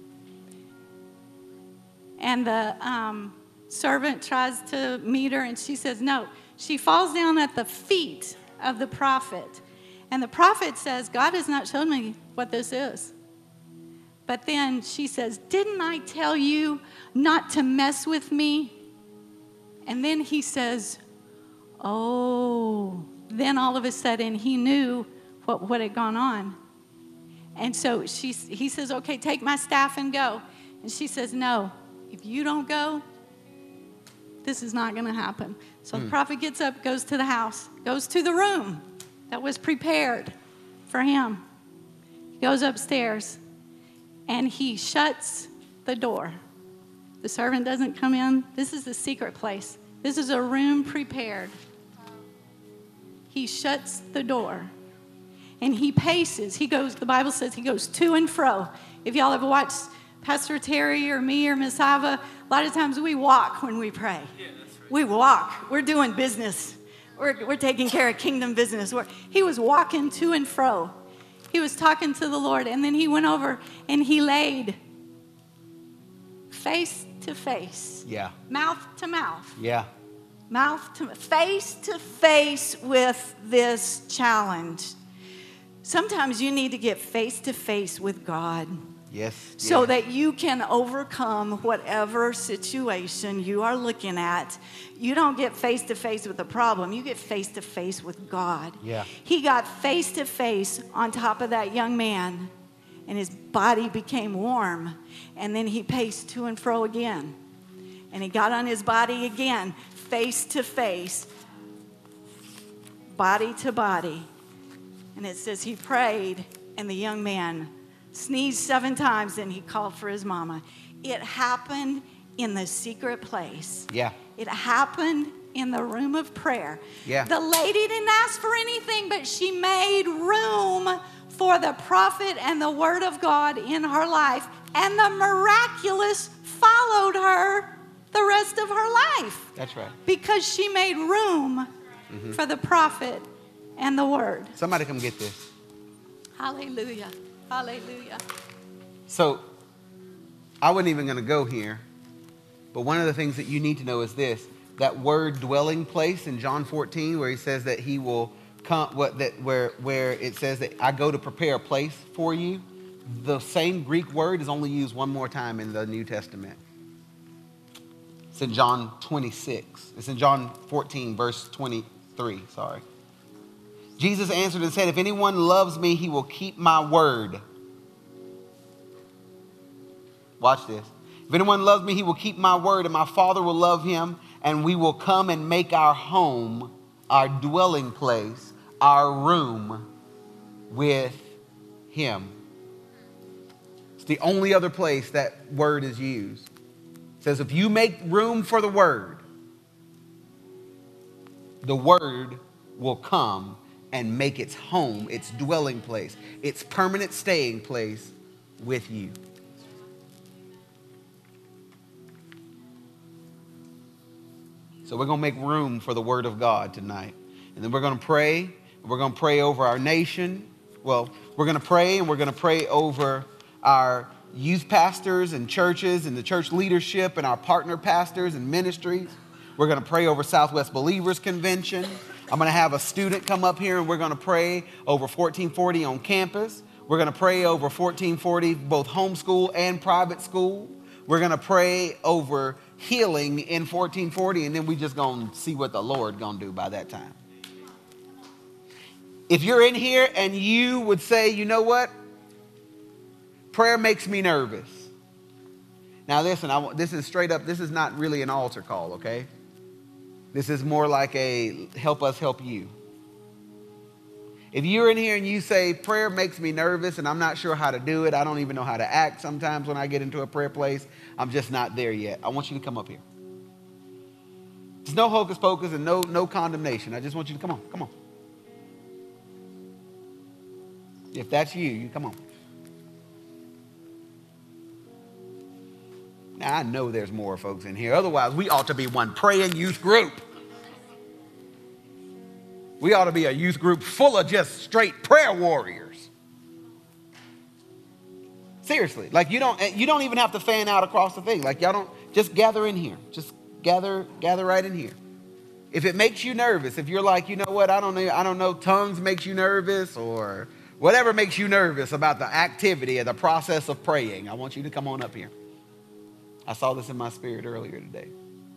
And the um, servant tries to meet her, and she says no. She falls down at the feet of the prophet. And the prophet says, God has not shown me what this is. But then she says, didn't I tell you not to mess with me? And then he says, oh. Then all of a sudden he knew what, what had gone on. And so she, he says, okay, take my staff and go. And she says, no, if you don't go, this is not going to happen. So Mm. the prophet gets up, goes to the house, goes to the room that was prepared for him. He goes upstairs, and he shuts the door. The servant doesn't come in. This is the secret place. This is a room prepared. He shuts the door. And he paces. He goes, the Bible says he goes to and fro. If y'all ever watched Pastor Terry or me or Miss Ava, a lot of times we walk when we pray. Yeah, that's right. We walk. We're doing business. We're, we're taking care of kingdom business. We're, he was walking to and fro. He was talking to the Lord. And then he went over and he laid face to face. Yeah. Mouth to mouth. Yeah. Mouth to face to face with this challenge. Sometimes you need to get face to face with God. Yes. So yeah. that you can overcome whatever situation you are looking at. You don't get face to face with the problem. You get face to face with God. Yeah. He got face to face on top of that young man, and his body became warm. And then he paced to and fro again. And he got on his body again, face to face, body to body. And it says he prayed, and the young man sneezed seven times, and he called for his mama. It happened in the secret place. Yeah. It happened in the room of prayer. Yeah. The lady didn't ask for anything, but she made room for the prophet and the word of God in her life. And the miraculous followed her the rest of her life. That's right. Because she made room Mm-hmm. for the prophet and the word. Somebody come get this. Hallelujah. Hallelujah. So, I wasn't even going to go here, but one of the things that you need to know is this: that word dwelling place in John fourteen, where he says that he will come, what that where where it says that I go to prepare a place for you. The same Greek word is only used one more time in the New Testament. It's in John twenty-six. It's in John fourteen, verse twenty-three. Sorry. Jesus answered and said, if anyone loves me, he will keep my word. Watch this. If anyone loves me, he will keep my word, and my Father will love him, and we will come and make our home, our dwelling place, our room with him. It's the only other place that word is used. It says, if you make room for the word, the word will come and make its home, its dwelling place, its permanent staying place with you. So we're going to make room for the word of God tonight. And then we're going to pray. We're going to pray over our nation. Well, we're going to pray, and we're going to pray over our youth pastors and churches and the church leadership and our partner pastors and ministries. We're going to pray over Southwest Believers Convention. I'm going to have a student come up here, and we're going to pray over fourteen forty on campus. We're going to pray over fourteen forty, both homeschool and private school. We're going to pray over healing in fourteen forty, and then we just going to see what the Lord going to do by that time. If you're in here and you would say, you know what? Prayer makes me nervous. Now listen, I, this is straight up, this is not really an altar call, okay? This is more like a help us help you. If you're in here and you say, prayer makes me nervous and I'm not sure how to do it, I don't even know how to act sometimes when I get into a prayer place, I'm just not there yet. I want you to come up here. There's no hocus pocus and no, no condemnation. I just want you to come on, come on. If that's you, you come on. Now, I know there's more folks in here. Otherwise, we ought to be one praying youth group. We ought to be a youth group full of just straight prayer warriors. Seriously, like you don't, you don't even have to fan out across the thing. Like y'all don't, just gather in here. Just gather, gather right in here. If it makes you nervous, if you're like, you know what, I don't know, I don't know, tongues makes you nervous or whatever makes you nervous about the activity and the process of praying, I want you to come on up here. I saw this in my spirit earlier today.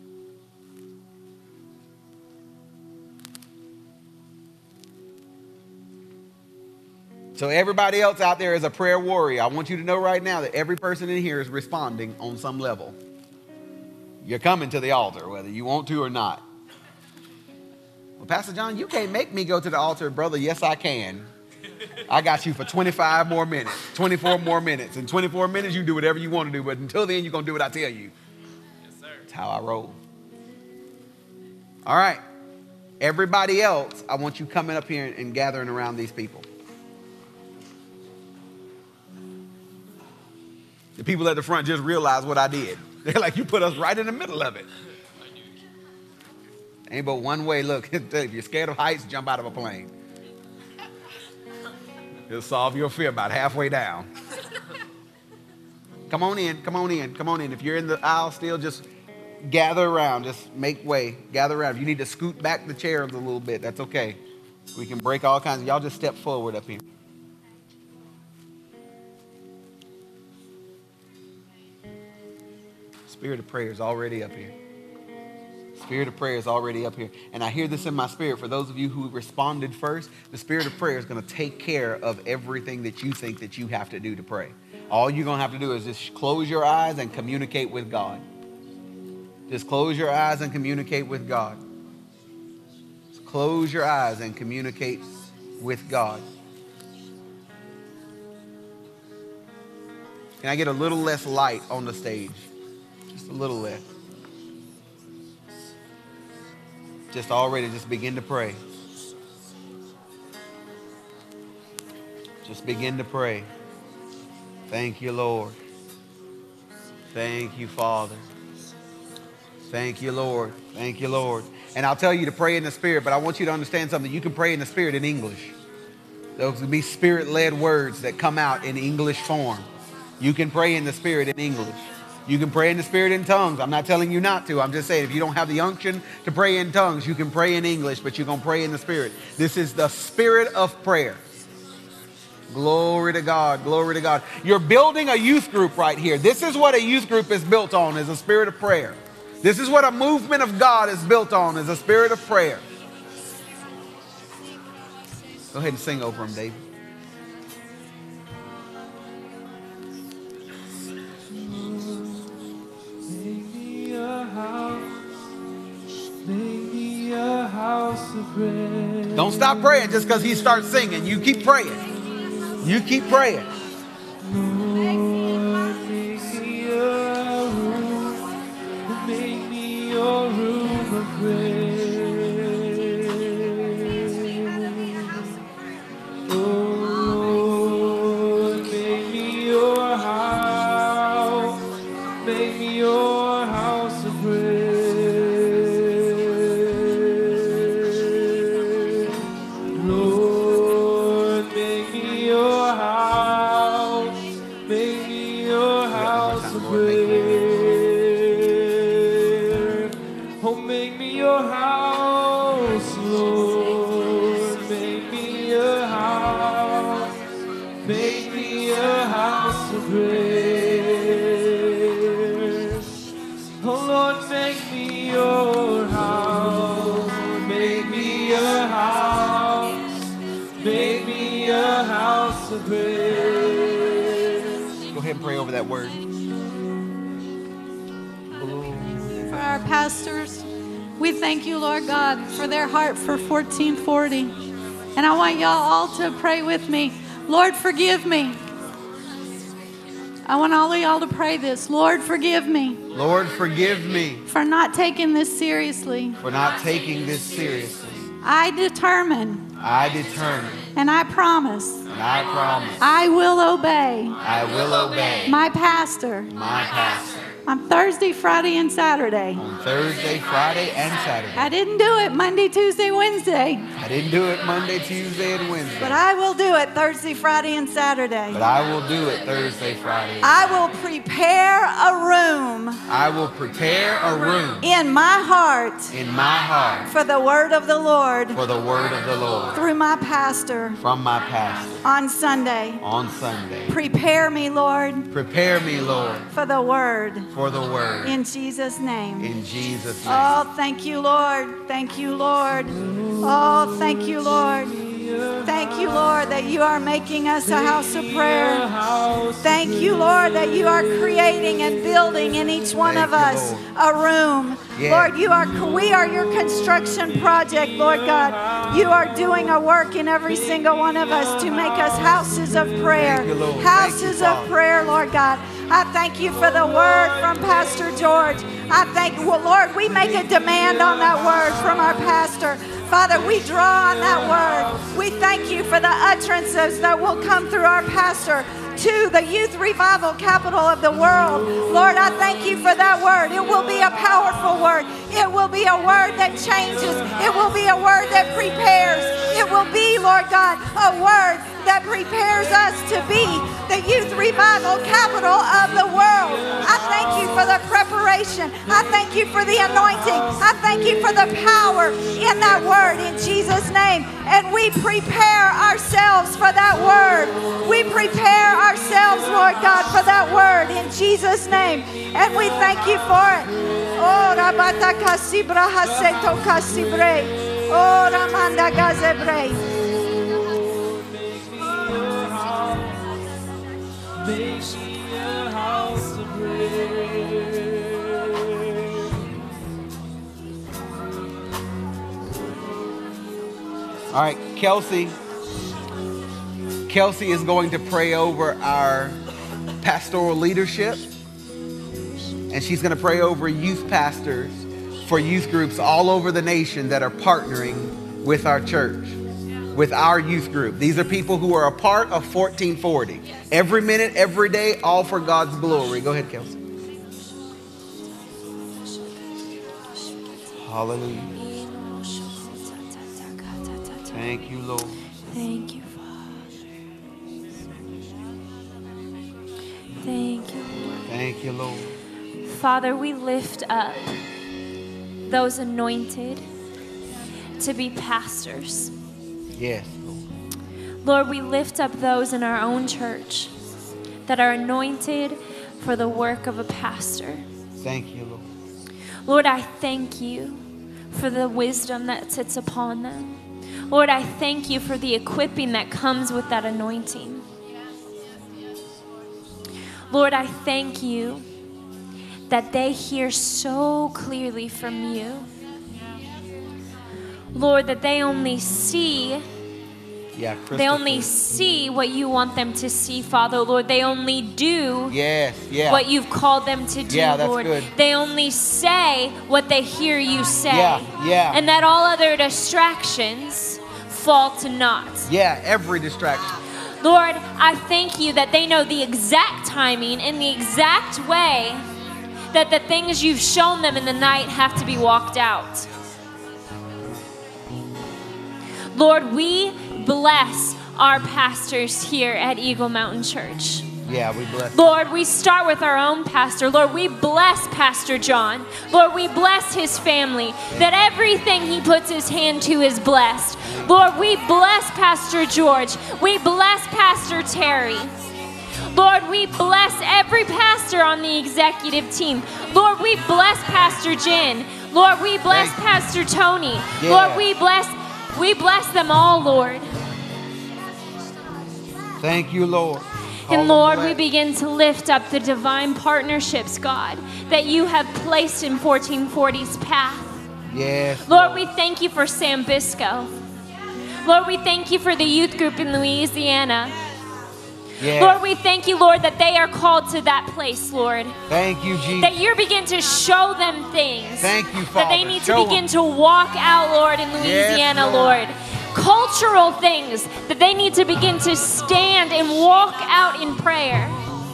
So everybody else out there is a prayer warrior. I want you to know right now that every person in here is responding on some level. You're coming to the altar, whether you want to or not. Well, Pastor John, you can't make me go to the altar, brother. Yes, I can. I got you for twenty-five more minutes, twenty-four more minutes. In twenty-four minutes, you do whatever you want to do. But until then, you're going to do what I tell you. Yes, sir. That's how I roll. All right. Everybody else, I want you coming up here and gathering around these people. The people at the front just realized what I did. They're like, you put us right in the middle of it. Ain't but one way. Look, if you're scared of heights, jump out of a plane. It'll solve your fear about halfway down. Come on in, come on in, come on in. If you're in the aisle still, just gather around. Just make way, gather around. If you need to scoot back the chairs a little bit, that's okay. We can break all kinds of, y'all just step forward up here. Spirit of prayer is already up here. Spirit of prayer is already up here. And I hear this in my spirit. For those of you who responded first, the spirit of prayer is going to take care of everything that you think that you have to do to pray. All you're going to have to do is just close your eyes and communicate with God. Just close your eyes and communicate with God. Just close your eyes and communicate with God. Can I get a little less light on the stage? Just a little less. Just already, just begin to pray. Just begin to pray. Thank you, Lord. Thank you, Father. Thank you, Lord. Thank you, Lord. And I'll tell you to pray in the Spirit, but I want you to understand something. You can pray in the Spirit in English. Those will be Spirit-led words that come out in English form. You can pray in the Spirit in English. You can pray in the Spirit in tongues. I'm not telling you not to. I'm just saying if you don't have the unction to pray in tongues, you can pray in English, but you're going to pray in the Spirit. This is the spirit of prayer. Glory to God. Glory to God. You're building a youth group right here. This is what a youth group is built on, is a spirit of prayer. This is what a movement of God is built on, is a spirit of prayer. Go ahead and sing over them, David. Don't stop praying just because he starts singing. You keep praying. You keep praying. Lord, make me a room, make me your room of prayer. Oh, Lord, make me your house, make me your house of prayer. make me your house of prayer. Oh, make me your house, Lord. Make me your house. Make me your house of prayer. Oh, Lord, make me your house. Make me your house. Make me your house of prayer. Go ahead and pray over that word. For our pastors, we thank you, Lord God, for their heart for fourteen forty. And I want y'all all to pray with me. Lord, forgive me. I want all of y'all to pray this. Lord, forgive me Lord, forgive me for not taking this seriously. for not taking this seriously. I determine I determine and I promise and I promise I will obey I will obey my pastor my pastor on Thursday, Friday, and Saturday. on Thursday, Friday, and Saturday. I didn't do it Monday, Tuesday, Wednesday, I didn't do it Monday, Tuesday, and Wednesday. but I will do it Thursday, Friday, and Saturday. But I will do it Thursday, Friday. and I will prepare a room I will prepare a room in my heart in my heart for the word of the Lord for the word of the Lord through my pastor from my pastor on Sunday. on Sunday. Prepare me, Lord, Prepare me, Lord, for the word for the word in Jesus' name. in Jesus' name. Oh, thank you, Lord. Thank you, Lord. Oh, thank you, Lord. Thank you, Lord, that you are making us a house of prayer. Thank you, Lord, that you are creating and building in each one Thank of you, us Lord. a room. Yes. Lord, you are we are your construction project, Lord God. You are doing a work in every single one of us to make us houses of prayer. Thank you, Lord. Thank Houses you, of Father. prayer, Lord God. I thank you for the word from Pastor George. I thank you, well, Lord, we make a demand on that word from our pastor. Father, we draw on that word. We thank you for the utterances that will come through our pastor to the youth revival capital of the world. Lord, I thank you for that word. It will be a powerful word. It will be a word that changes. It will be a word that prepares. It will be, Lord God, a word that prepares us to be the youth revival capital of the world. I thank you for the preparation. I thank you for the anointing. I thank you for the power in that word in Jesus' name. And we prepare ourselves for that word. We prepare ourselves, Lord God, for that word in Jesus' name. And we thank you for it. Oh, Rabata Kasibra Haseto Kasibre. Oh, Ramanda Gazebre. Make me a house of prayer. All right, Kelsey. Kelsey is going to pray over our pastoral leadership. And she's going to pray over youth pastors for youth groups all over the nation that are partnering with our church, with our youth group. These are people who are a part of fourteen forty. Every minute, every day, all for God's glory. Go ahead, Kelsey. Hallelujah. Thank you, Lord. Thank you, Father. Thank you, Lord. Thank you, Lord. Father, we lift up those anointed to be pastors. Yes, Lord. Lord, we lift up those in our own church that are anointed for the work of a pastor. Thank you, Lord. Lord, I thank you for the wisdom that sits upon them. Lord, I thank you for the equipping that comes with that anointing. Lord, I thank you that they hear so clearly from you. Lord, that they only see Yeah, They only Christopher. see what you want them to see, Father, Lord. They only do Yes, yeah. what you've called them to do, Yeah, that's Lord. good. They only say what they hear you say. Yeah, yeah. And that all other distractions fall to naught. Yeah, every distraction. Lord, I thank you that they know the exact timing and the exact way that the things you've shown them in the night have to be walked out. Lord, we bless our pastors here at Eagle Mountain Church. Yeah, we bless. Lord, we start with our own pastor. Lord, we bless Pastor John. Lord, we bless his family, that everything he puts his hand to is blessed. Lord, we bless Pastor George. We bless Pastor Terry. Lord, we bless every pastor on the executive team. Lord, we bless Pastor Jen. Lord, we bless Thank you. Pastor Tony. Yeah. Lord, we bless, we bless them all, Lord. Thank you, Lord. Call And them Lord, we blessed. begin to lift up the divine partnerships, God, that you have placed in fourteen forty's path. Yes. Lord, we thank you for Sam Bisco. Lord, we thank you for the youth group in Louisiana. Yes. Lord, we thank you, Lord, that they are called to that place, Lord. Thank you, Jesus. That you begin to show them things. Thank you, That they Father. need Show to begin them. to walk out, Lord, in Louisiana, Lord. Lord. Cultural things that they need to begin to stand and walk out in prayer.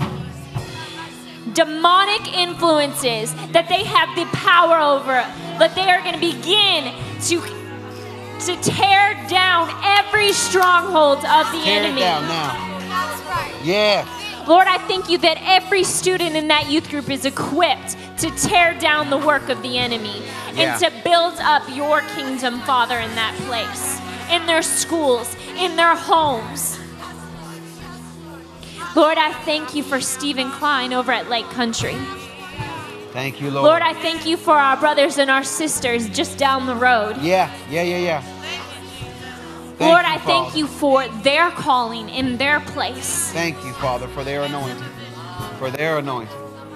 Demonic influences that they have the power over, that they are going to begin to, to tear down every stronghold of the Tear it enemy. down now. Yes. Lord, I thank you that every student in that youth group is equipped to tear down the work of the enemy Yeah. and to build up your kingdom, Father, in that place, in their schools, in their homes. Lord, I thank you for Stephen Klein over at Lake Country. Thank you, Lord. Lord, I thank you for our brothers and our sisters just down the road. Yeah, yeah, yeah, yeah. Thank Lord, you, I thank Father. you for their calling in their place. Thank you, Father, for their anointing. For their anointing.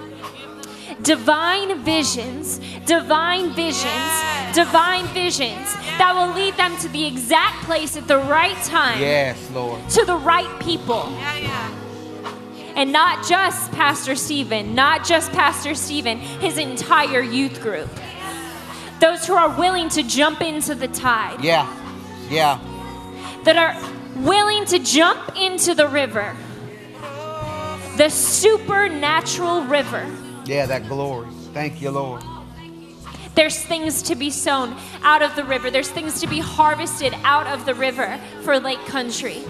Divine visions, divine visions, divine visions that will lead them to the exact place at the right time, Yes, Lord. to the right people. And not just Pastor Stephen, not just Pastor Stephen, his entire youth group. Those who are willing to jump into the tide, Yeah, yeah. that are willing to jump into the river, the supernatural river. Yeah, that glory. Thank you, Lord. There's things to be sown out of the river. There's things to be harvested out of the river for Lake Country.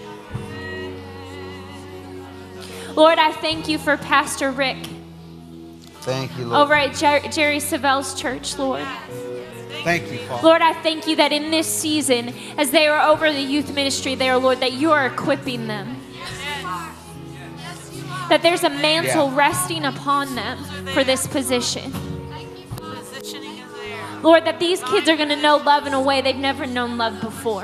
Lord, I thank you for Pastor Rick Thank you, Lord. over at Jer- Jerry Savelle's church, Lord. Thank you, Father. Lord, I thank you that in this season, as they are over the youth ministry there, Lord, that you are equipping them. That there's a mantle Yeah. resting upon them for this position. Lord, that these kids are going to know love in a way they've never known love before.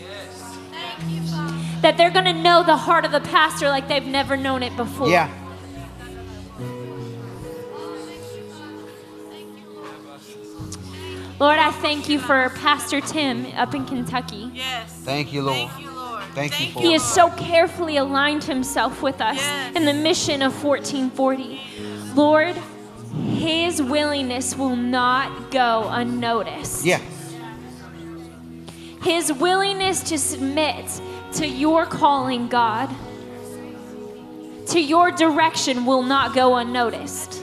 That they're going to know the heart of the pastor like they've never known it before. Yeah. Lord, I thank you for Pastor Tim up in Kentucky. Thank you, Lord. Thank you for He it. has so carefully aligned himself with us in the mission of fourteen forty. Lord, his willingness will not go unnoticed. Yeah. His willingness to submit to your calling, God, to your direction will not go unnoticed.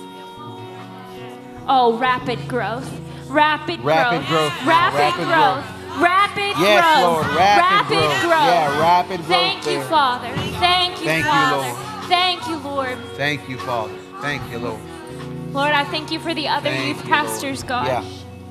Oh, rapid growth. Rapid, Rapid growth. growth. Rapid, Rapid growth. growth. Rapid Yes, growth. Lord. Rapid growth. Yeah, rapid growth Thank you, there. Father. Thank you, Thank you, Father. Lord. Thank you, Lord. Thank you, Father. Thank you, Lord. Lord, I thank you for the other Thank youth you, Lord. pastors, God. Yeah.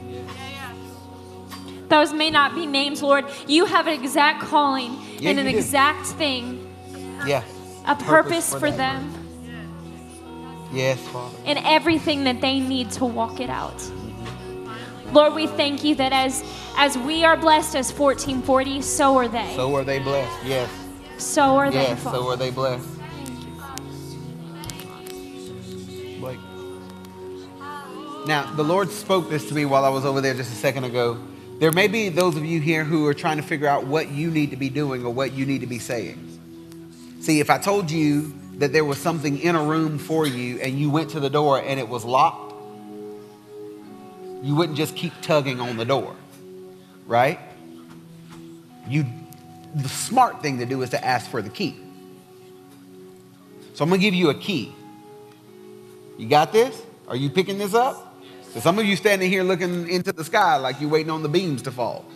Those may not be names, Lord. You have an exact calling Yeah, and an you do. exact thing, Yeah. a purpose, for, that. them, Yes, Father. and everything that they need to walk it out. Lord, we thank you that as as we are blessed as fourteen forty, so are they. So are they blessed. Yes. So are they, Yes, Father. so are they blessed. Blake. Now, the Lord spoke this to me while I was over there just a second ago. There may be those of you here who are trying to figure out what you need to be doing or what you need to be saying. See, if I told you that there was something in a room for you and you went to the door and it was locked, you wouldn't just keep tugging on the door, right? You, the smart thing to do is to ask for the key. So I'm going to give you a key. You got this? Are you picking this up? So some of you standing here looking into the sky like you're waiting on the beams to fall.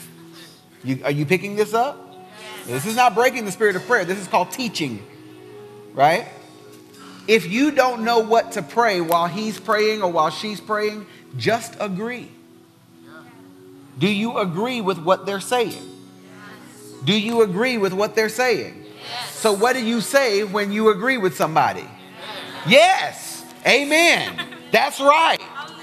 You, are you picking this up? This is not breaking the spirit of prayer. This is called teaching. right? If you don't know what to pray while he's praying or while she's praying, just agree. Do you agree with what they're saying? Do you agree with what they're saying? So what do you say when you agree with somebody? Yes. Amen. That's right.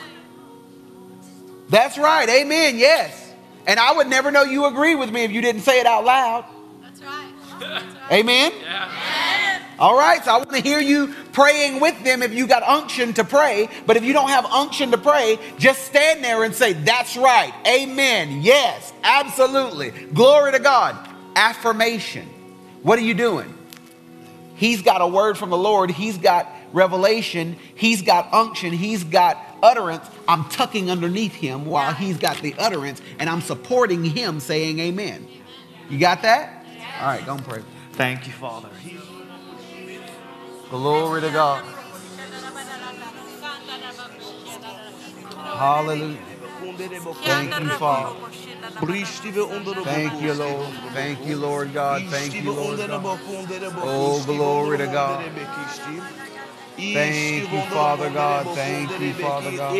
That's right. Amen. Yes. And I would never know you agree with me if you didn't say it out loud. That's right. That's right. Amen. Yes. All right. So I want to hear you praying with them if you got unction to pray. But if you don't have unction to pray, just stand there and say, that's right. Amen. Yes, absolutely. Glory to God. Affirmation. What are you doing? He's got a word from the Lord. He's got revelation. He's got unction. He's got utterance. I'm tucking underneath him while he's got the utterance, and I'm supporting him saying amen. You got that? All right, go and pray. Thank you, Father. Glory to God. Hallelujah. Thank you, Father. Thank you, Lord. Thank you, Lord God. Thank you, Lord God. Oh, glory to God. Thank you, Father God. Thank you, Father God.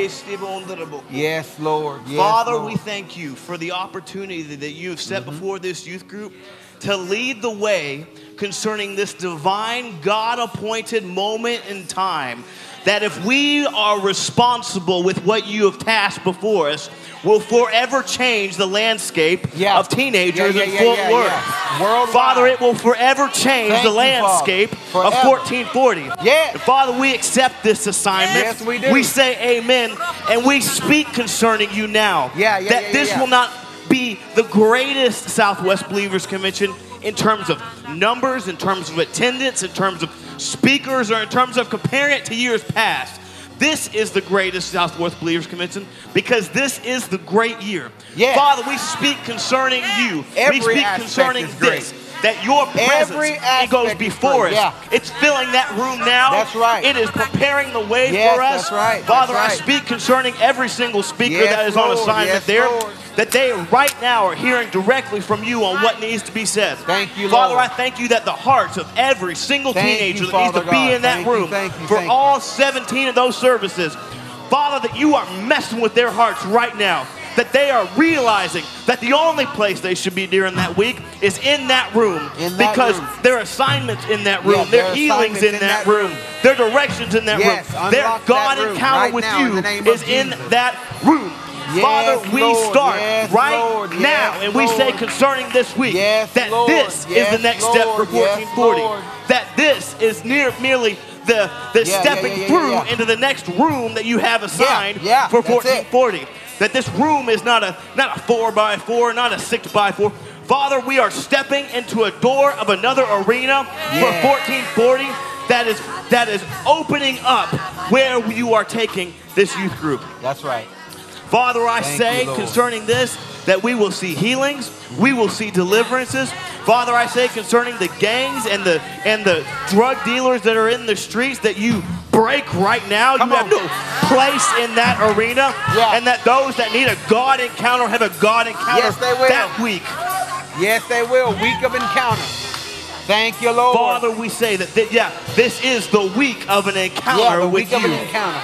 Yes, Lord. Yes, Father, Lord. we thank you for the opportunity that you have set before this youth group to lead the way concerning this divine, God-appointed moment in time, that if we are responsible with what you have tasked before us, will forever change the landscape Yeah. of teenagers Yeah, yeah, in yeah, Fort yeah, Worth. yeah. Worldwide. Father, it will forever change Thank the you, landscape Father. of Forever. fourteen forty. Yes. And Father, we accept this assignment. Yes, we do. We say amen, and we speak concerning you now. Yeah, yeah, that yeah, yeah, this yeah. will not be the greatest Southwest Believers Convention in terms of numbers, in terms of attendance, in terms of speakers, or in terms of comparing it to years past. This is the greatest Southwest Believers Convention because this is the great year. Yes. Father, we speak concerning you. Every we speak aspect concerning is great. this. That your presence, Every it goes aspect is before great. us. Yeah. It's filling that room now. That's right. It is preparing the way Yes, for us. that's right. Father, That's I right. speak concerning every single speaker Yes, that is on Lord. assignment Yes, there. Lord. That they right now are hearing directly from you on what needs to be said. Thank you, Father, Lord. I thank you that the hearts of every single Thank teenager you, that needs to Father be God. in that Thank you, room thank you, for thank you. all seventeen of those services, Father, that you are messing with their hearts right now. That they are realizing that the only place they should be during that week is in that room. In that because room. their assignments in that room, Yeah, their their healings assignments in, in that, that room, room. their directions in that Yes, room, their unlock God that room encounter right with now in you the name is of in Jesus. that room. Yes, Father, we Lord. start Yes, right Lord. now, Yes, and we say Lord. concerning this week Yes, that Lord. this Yes, is the next step for Lord. Yes, fourteen forty. Lord. That this is near merely the, the Yeah, stepping yeah, yeah, yeah, through yeah. into the next room that you have assigned yeah, for that's it. fourteen forty. That this room is not a not a four by four, not a six by four. Father, we are stepping into a door of another arena Yeah. for fourteen forty that is that is opening up where you are taking this youth group. That's right. Father, I Thank say you, Lord. concerning this that we will see healings, we will see deliverances. Father, I say concerning the gangs and the and the drug dealers that are in the streets that you break right now. Come you have on. no place in that arena. Yeah. And that those that need a God encounter have a God encounter Yes, they will. that week. Yes, they will. Week of encounter. Thank you, Lord. Father, we say that, thi- yeah, this is the week of an encounter yeah, the with week of you. an encounter.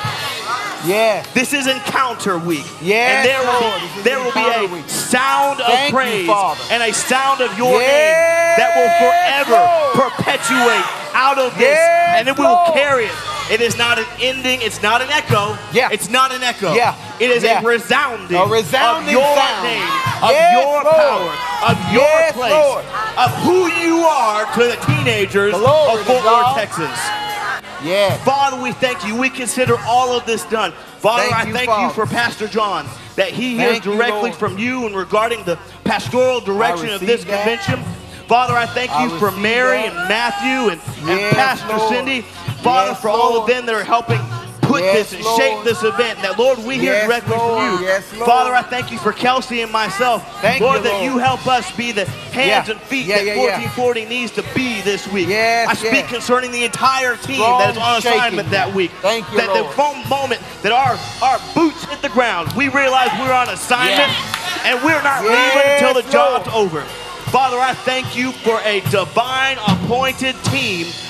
Yes. This is encounter week. Yes, and there will Lord, be, this is there will be encounter a week. sound of Thank you, praise Father. and a sound of your Yes, name that will forever Lord. perpetuate out of this, Yes, and then we will Lord. carry it. It is not an ending. It's not an echo. Yeah. It's not an echo. Yeah. It is Yeah. a resounding, A resounding of your sound. name, of Yes, your Lord. power, of your Yes, place, Lord. of who you are to the teenagers Glory of to Fort God. Worth, Texas. Yes. Father, we thank you. We consider all of this done. Father, Thank I you, thank Father. you for Pastor John, that he hears Thank you, directly Lord. from you and regarding the pastoral direction of this receive that. convention. Father, I thank I you for receive Mary that. and Matthew and, and Yes, Pastor Lord. Cindy. Father, Yes, for all of Lord. them that are helping put Yes, this and Lord. shape this event. That, Lord, we hear Yes, directly Lord. from you. Yes, Lord. Father, I thank you for Kelsey and myself. Thank Lord, you, that Lord. you help us be the hands Yeah. and feet Yeah, that yeah, yeah. fourteen forty needs to be this week. Yes, I speak yes. concerning the entire team Strong that is on shaking. assignment that week. Thank you, that Lord. the from moment that our, our boots hit the ground, we realize we're on assignment and we're not Yes, leaving until the Lord. job's over. Father, I thank you for a divine appointed team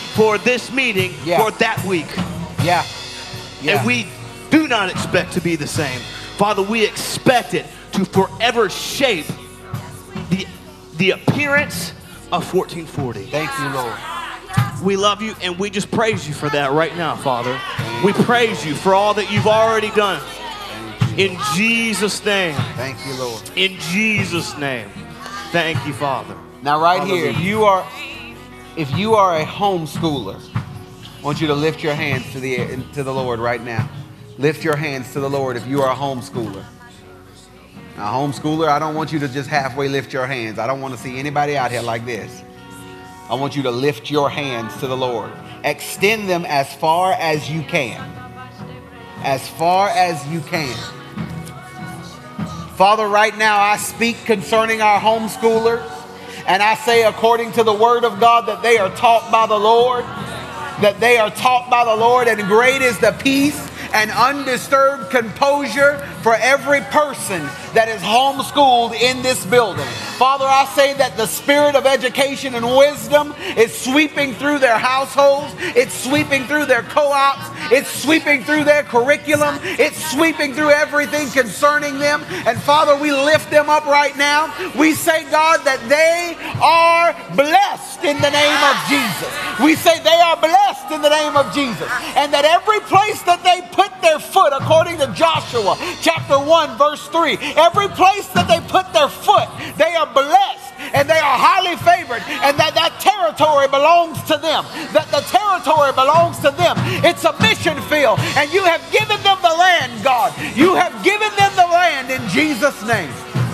for this meeting Yeah. for that week. Yeah. Yeah. And we do not expect to be the same. Father, we expect it to forever shape the, the appearance of fourteen forty. Thank you, Lord. We love you and we just praise you for that right now, Father. We praise you for all that you've already done. In Jesus' name. Thank you, Lord. In Jesus' name. Thank you, Father. Now, right here, if Hallelujah. you are, if you are a homeschooler, I want you to lift your hands to the to the Lord right now. Lift your hands to the Lord if you are a homeschooler. Now, homeschooler, I don't want you to just halfway lift your hands. I don't want to see anybody out here like this. I want you to lift your hands to the Lord. Extend them as far as you can. As far as you can. Father, right now I speak concerning our homeschoolers, and I say according to the word of God that they are taught by the Lord, that they are taught by the Lord, and great is the peace and undisturbed composure for every person that is homeschooled in this building. Father, I say that the spirit of education and wisdom is sweeping through their households. It's sweeping through their co-ops. It's sweeping through their curriculum. It's sweeping through everything concerning them. And Father, we lift them up right now. We say, God, that they are blessed in the name of Jesus. We say they are blessed in the name of Jesus. And that every place that they put their foot, according to Joshua chapter one, verse three, every place that they put their foot, they are blessed and they are highly favored, and that that territory belongs to them, that the territory belongs to them. It's a mission field, and you have given them the land, God. You have given them the land in Jesus' name.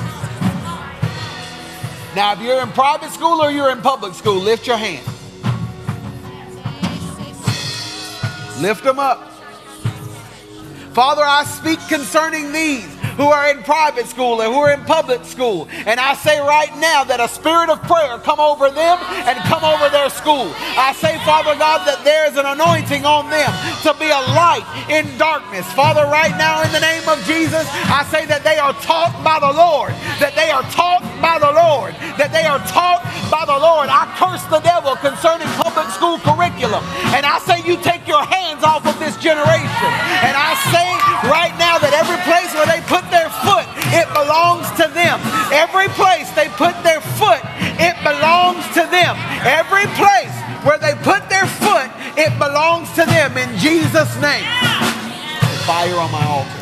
Now, if you're in private school or you're in public school, lift your hand. Lift them up. Father, I speak concerning these who are in private school and who are in public school. And I say right now that a spirit of prayer come over them and come over their school. I say, Father God, that there is an anointing on them to be a light in darkness. Father, right now in the name of Jesus, I say that they are taught by the Lord, that they are taught by the Lord, that they are taught by the Lord. I curse the devil concerning public school curriculum. And I say you take your hands off of this generation. And I say right now that every place where they put their foot, it belongs to them. Every place they put their foot, it belongs to them. Every place where they put their foot, it belongs to them in Jesus' name. Fire on my altar.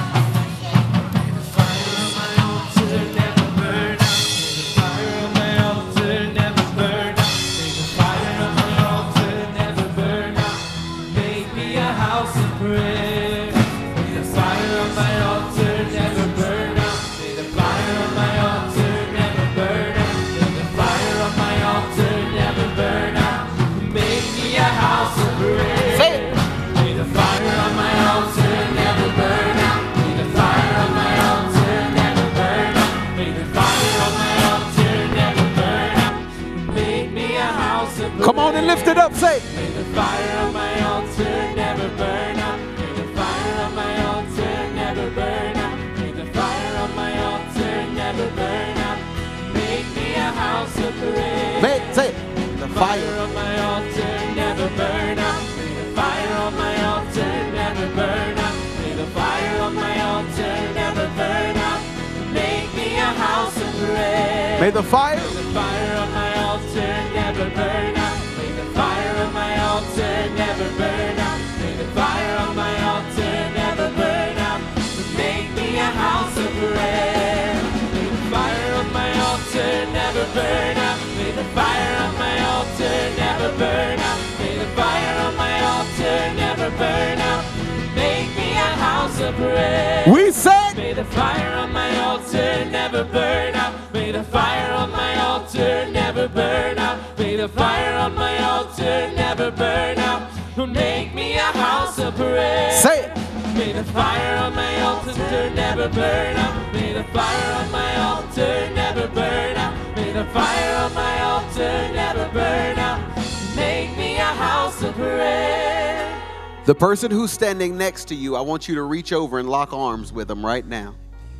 Come on and lift it up, say. May the fire on my altar never burn out. May the fire on my altar never burn out. May the fire on my altar never burn out. Make me a house of prayer. May, say it. The fire on my altar never burn out. May the fire on my altar never burn out. May the fire on my altar never burn out. Make me a house of prayer. May the fire. May the fire on my altar never burn out. May the fire on my altar never burn out. May the fire on my altar never burn out. Make me a house of prayer. May the fire on my altar never burn out. May the fire on my altar never burn out. May the fire on my altar never burn out. Make me a house of prayer. We said. May the fire on my altar never burn out. May the fire on my altar never burn out. May the fire on my altar never burn out. Make me a house of prayer. Say it. May the fire on my altar never burn out. May the fire on my altar never burn out. May the fire on my altar never burn out. Make me a house of prayer. The person who's standing next to you, I want you to reach over and lock arms with them right now.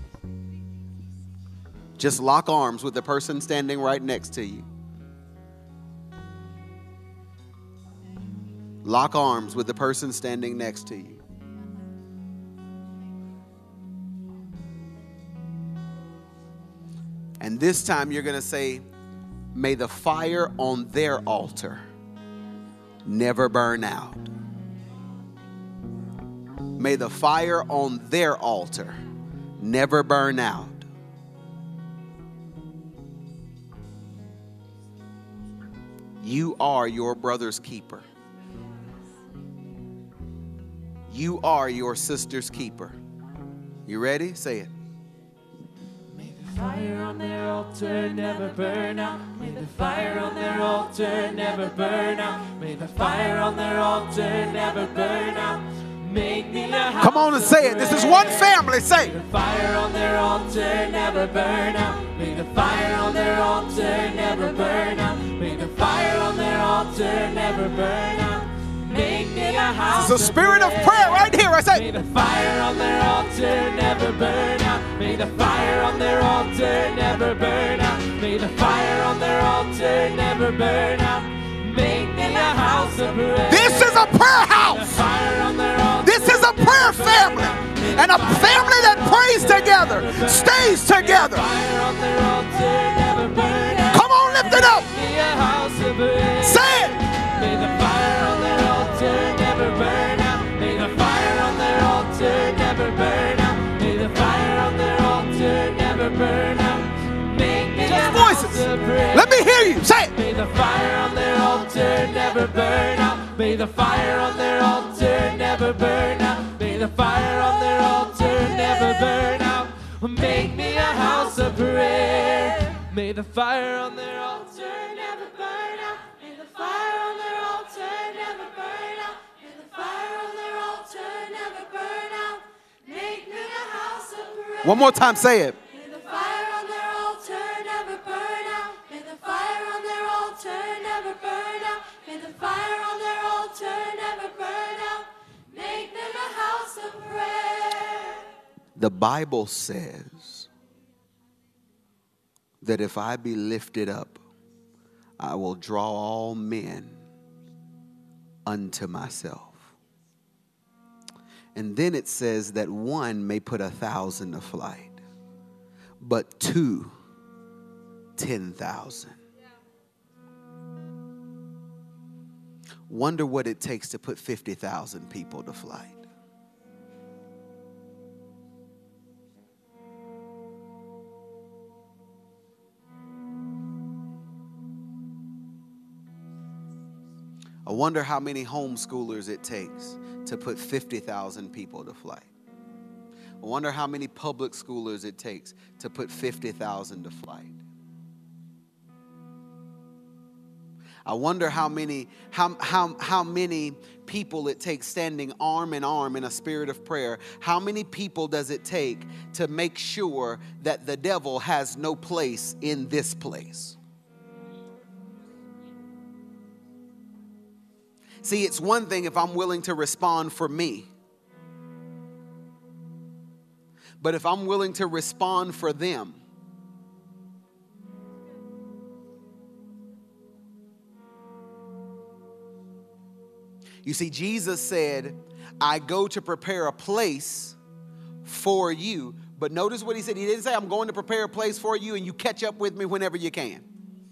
Just lock arms with the person standing right next to you. Lock arms with the person standing next to you. And this time you're going to say, may the fire on their altar never burn out. May the fire on their altar never burn out. You are your brother's keeper. You are your sister's keeper. You ready? Say it. May the fire on their altar never burn out. May the fire on their altar never burn out. May the fire on their altar never burn out. Make me a house. Come on and say it. This is one family. Say it. May the fire on their altar never burn out. May the fire on their altar never burn out. May the fire on their altar never burn out. Make me a house. It's a spirit of prayer right here. I say. May the fire on their altar never burn out. May the fire on their altar never burn out. May the fire on their altar never burn out. Make me a house of prayer. This is a prayer house. This is a prayer family. And a family that prays together, stays together. Come on, lift it up. Say it. May the fire on their altar never burn out. May the fire on their altar never burn out. May the fire on their altar never burn out. Make me Just voices. Let me hear you. Say it. May the fire on their altar never burn out. May the fire on their altar never burn out. May the fire on their altar never burn out. Make me a house of prayer. May the fire on their altar never burn out. May the fire on their altar never burn out. May the fire on their altar never burn out. Make me a house of prayer. One more time, say it. May the fire on their altar never burn out. May the fire on their altar never burn out. May the fire on their altar never burn out. Make them a house of prayer. The Bible says that if I be lifted up, I will draw all men unto myself. And then it says that one may put a thousand to flight, but two, ten thousand. Wonder what it takes to put fifty thousand people to flight. I wonder how many homeschoolers it takes to put fifty thousand people to flight. I wonder how many public schoolers it takes to put fifty thousand to flight. I wonder how many, how, how, how many people it takes standing arm in arm in a spirit of prayer. How many people does it take to make sure that the devil has no place in this place? See, it's one thing if I'm willing to respond for me. But if I'm willing to respond for them, you see, Jesus said, I go to prepare a place for you. But notice what he said. He didn't say, I'm going to prepare a place for you and you catch up with me whenever you can.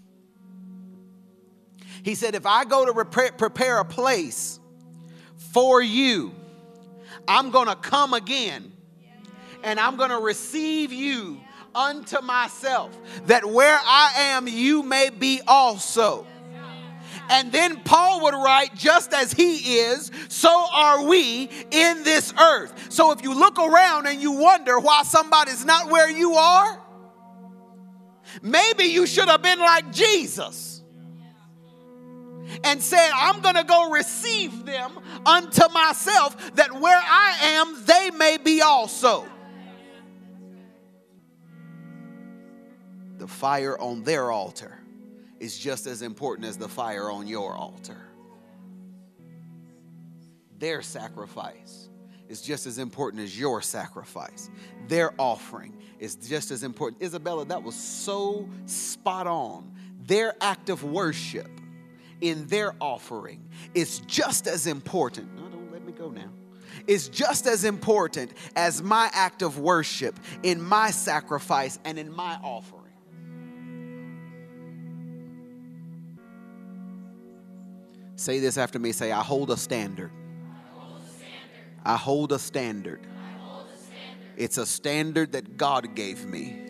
He said, if I go to prepare, prepare a place for you, I'm going to come again and I'm going to receive you unto myself, that where I am, you may be also. And then Paul would write, just as he is, so are we in this earth. So if you look around and you wonder why somebody's not where you are, maybe you should have been like Jesus and said, I'm going to go receive them unto myself, that where I am, they may be also. The fire on their altar is just as important as the fire on your altar. Their sacrifice is just as important as your sacrifice. Their offering is just as important. Isabella, that was so spot on. Their act of worship in their offering is just as important. No, don't let me go now. Is just as important as my act of worship in my sacrifice and in my offering. Say this after me. Say, I hold a standard. I hold a standard. It's a standard that God gave me.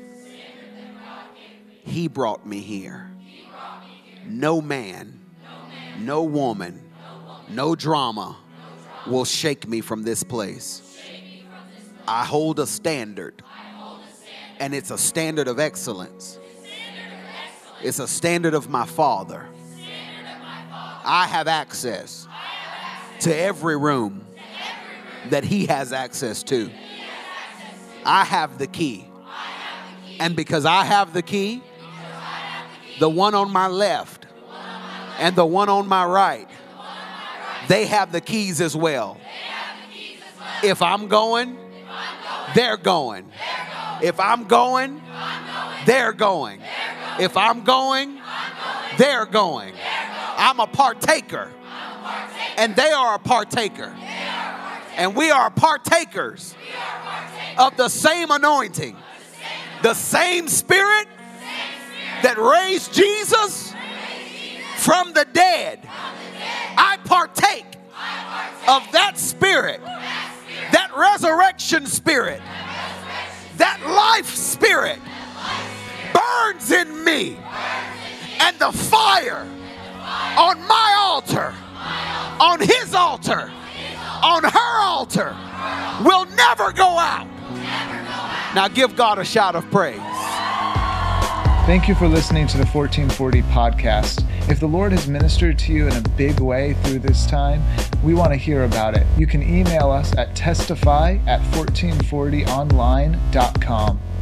He brought me here. No man, no woman, no drama will shake me from this place. I hold a standard. And it's a standard of excellence. It's a standard of my Father. I have access to every room that He has access to. I have the key. And because I have the key, the one on my left and the one on my right, they have the keys as well. If I'm going, they're going. If I'm going, they're going. If I'm going, they're going. I'm a partaker. And they are a partaker. And we are partakers of the same anointing. The same Spirit that raised Jesus from the dead. I partake of that Spirit, that resurrection Spirit, that life Spirit burns in me. And the fire on my altar, on His altar, on her altar will never go out. Now give God a shout of praise. Thank you for listening to the fourteen forty podcast. If the Lord has ministered to you in a big way through this time, we want to hear about it. You can email us at testify at fourteen forty online dot com.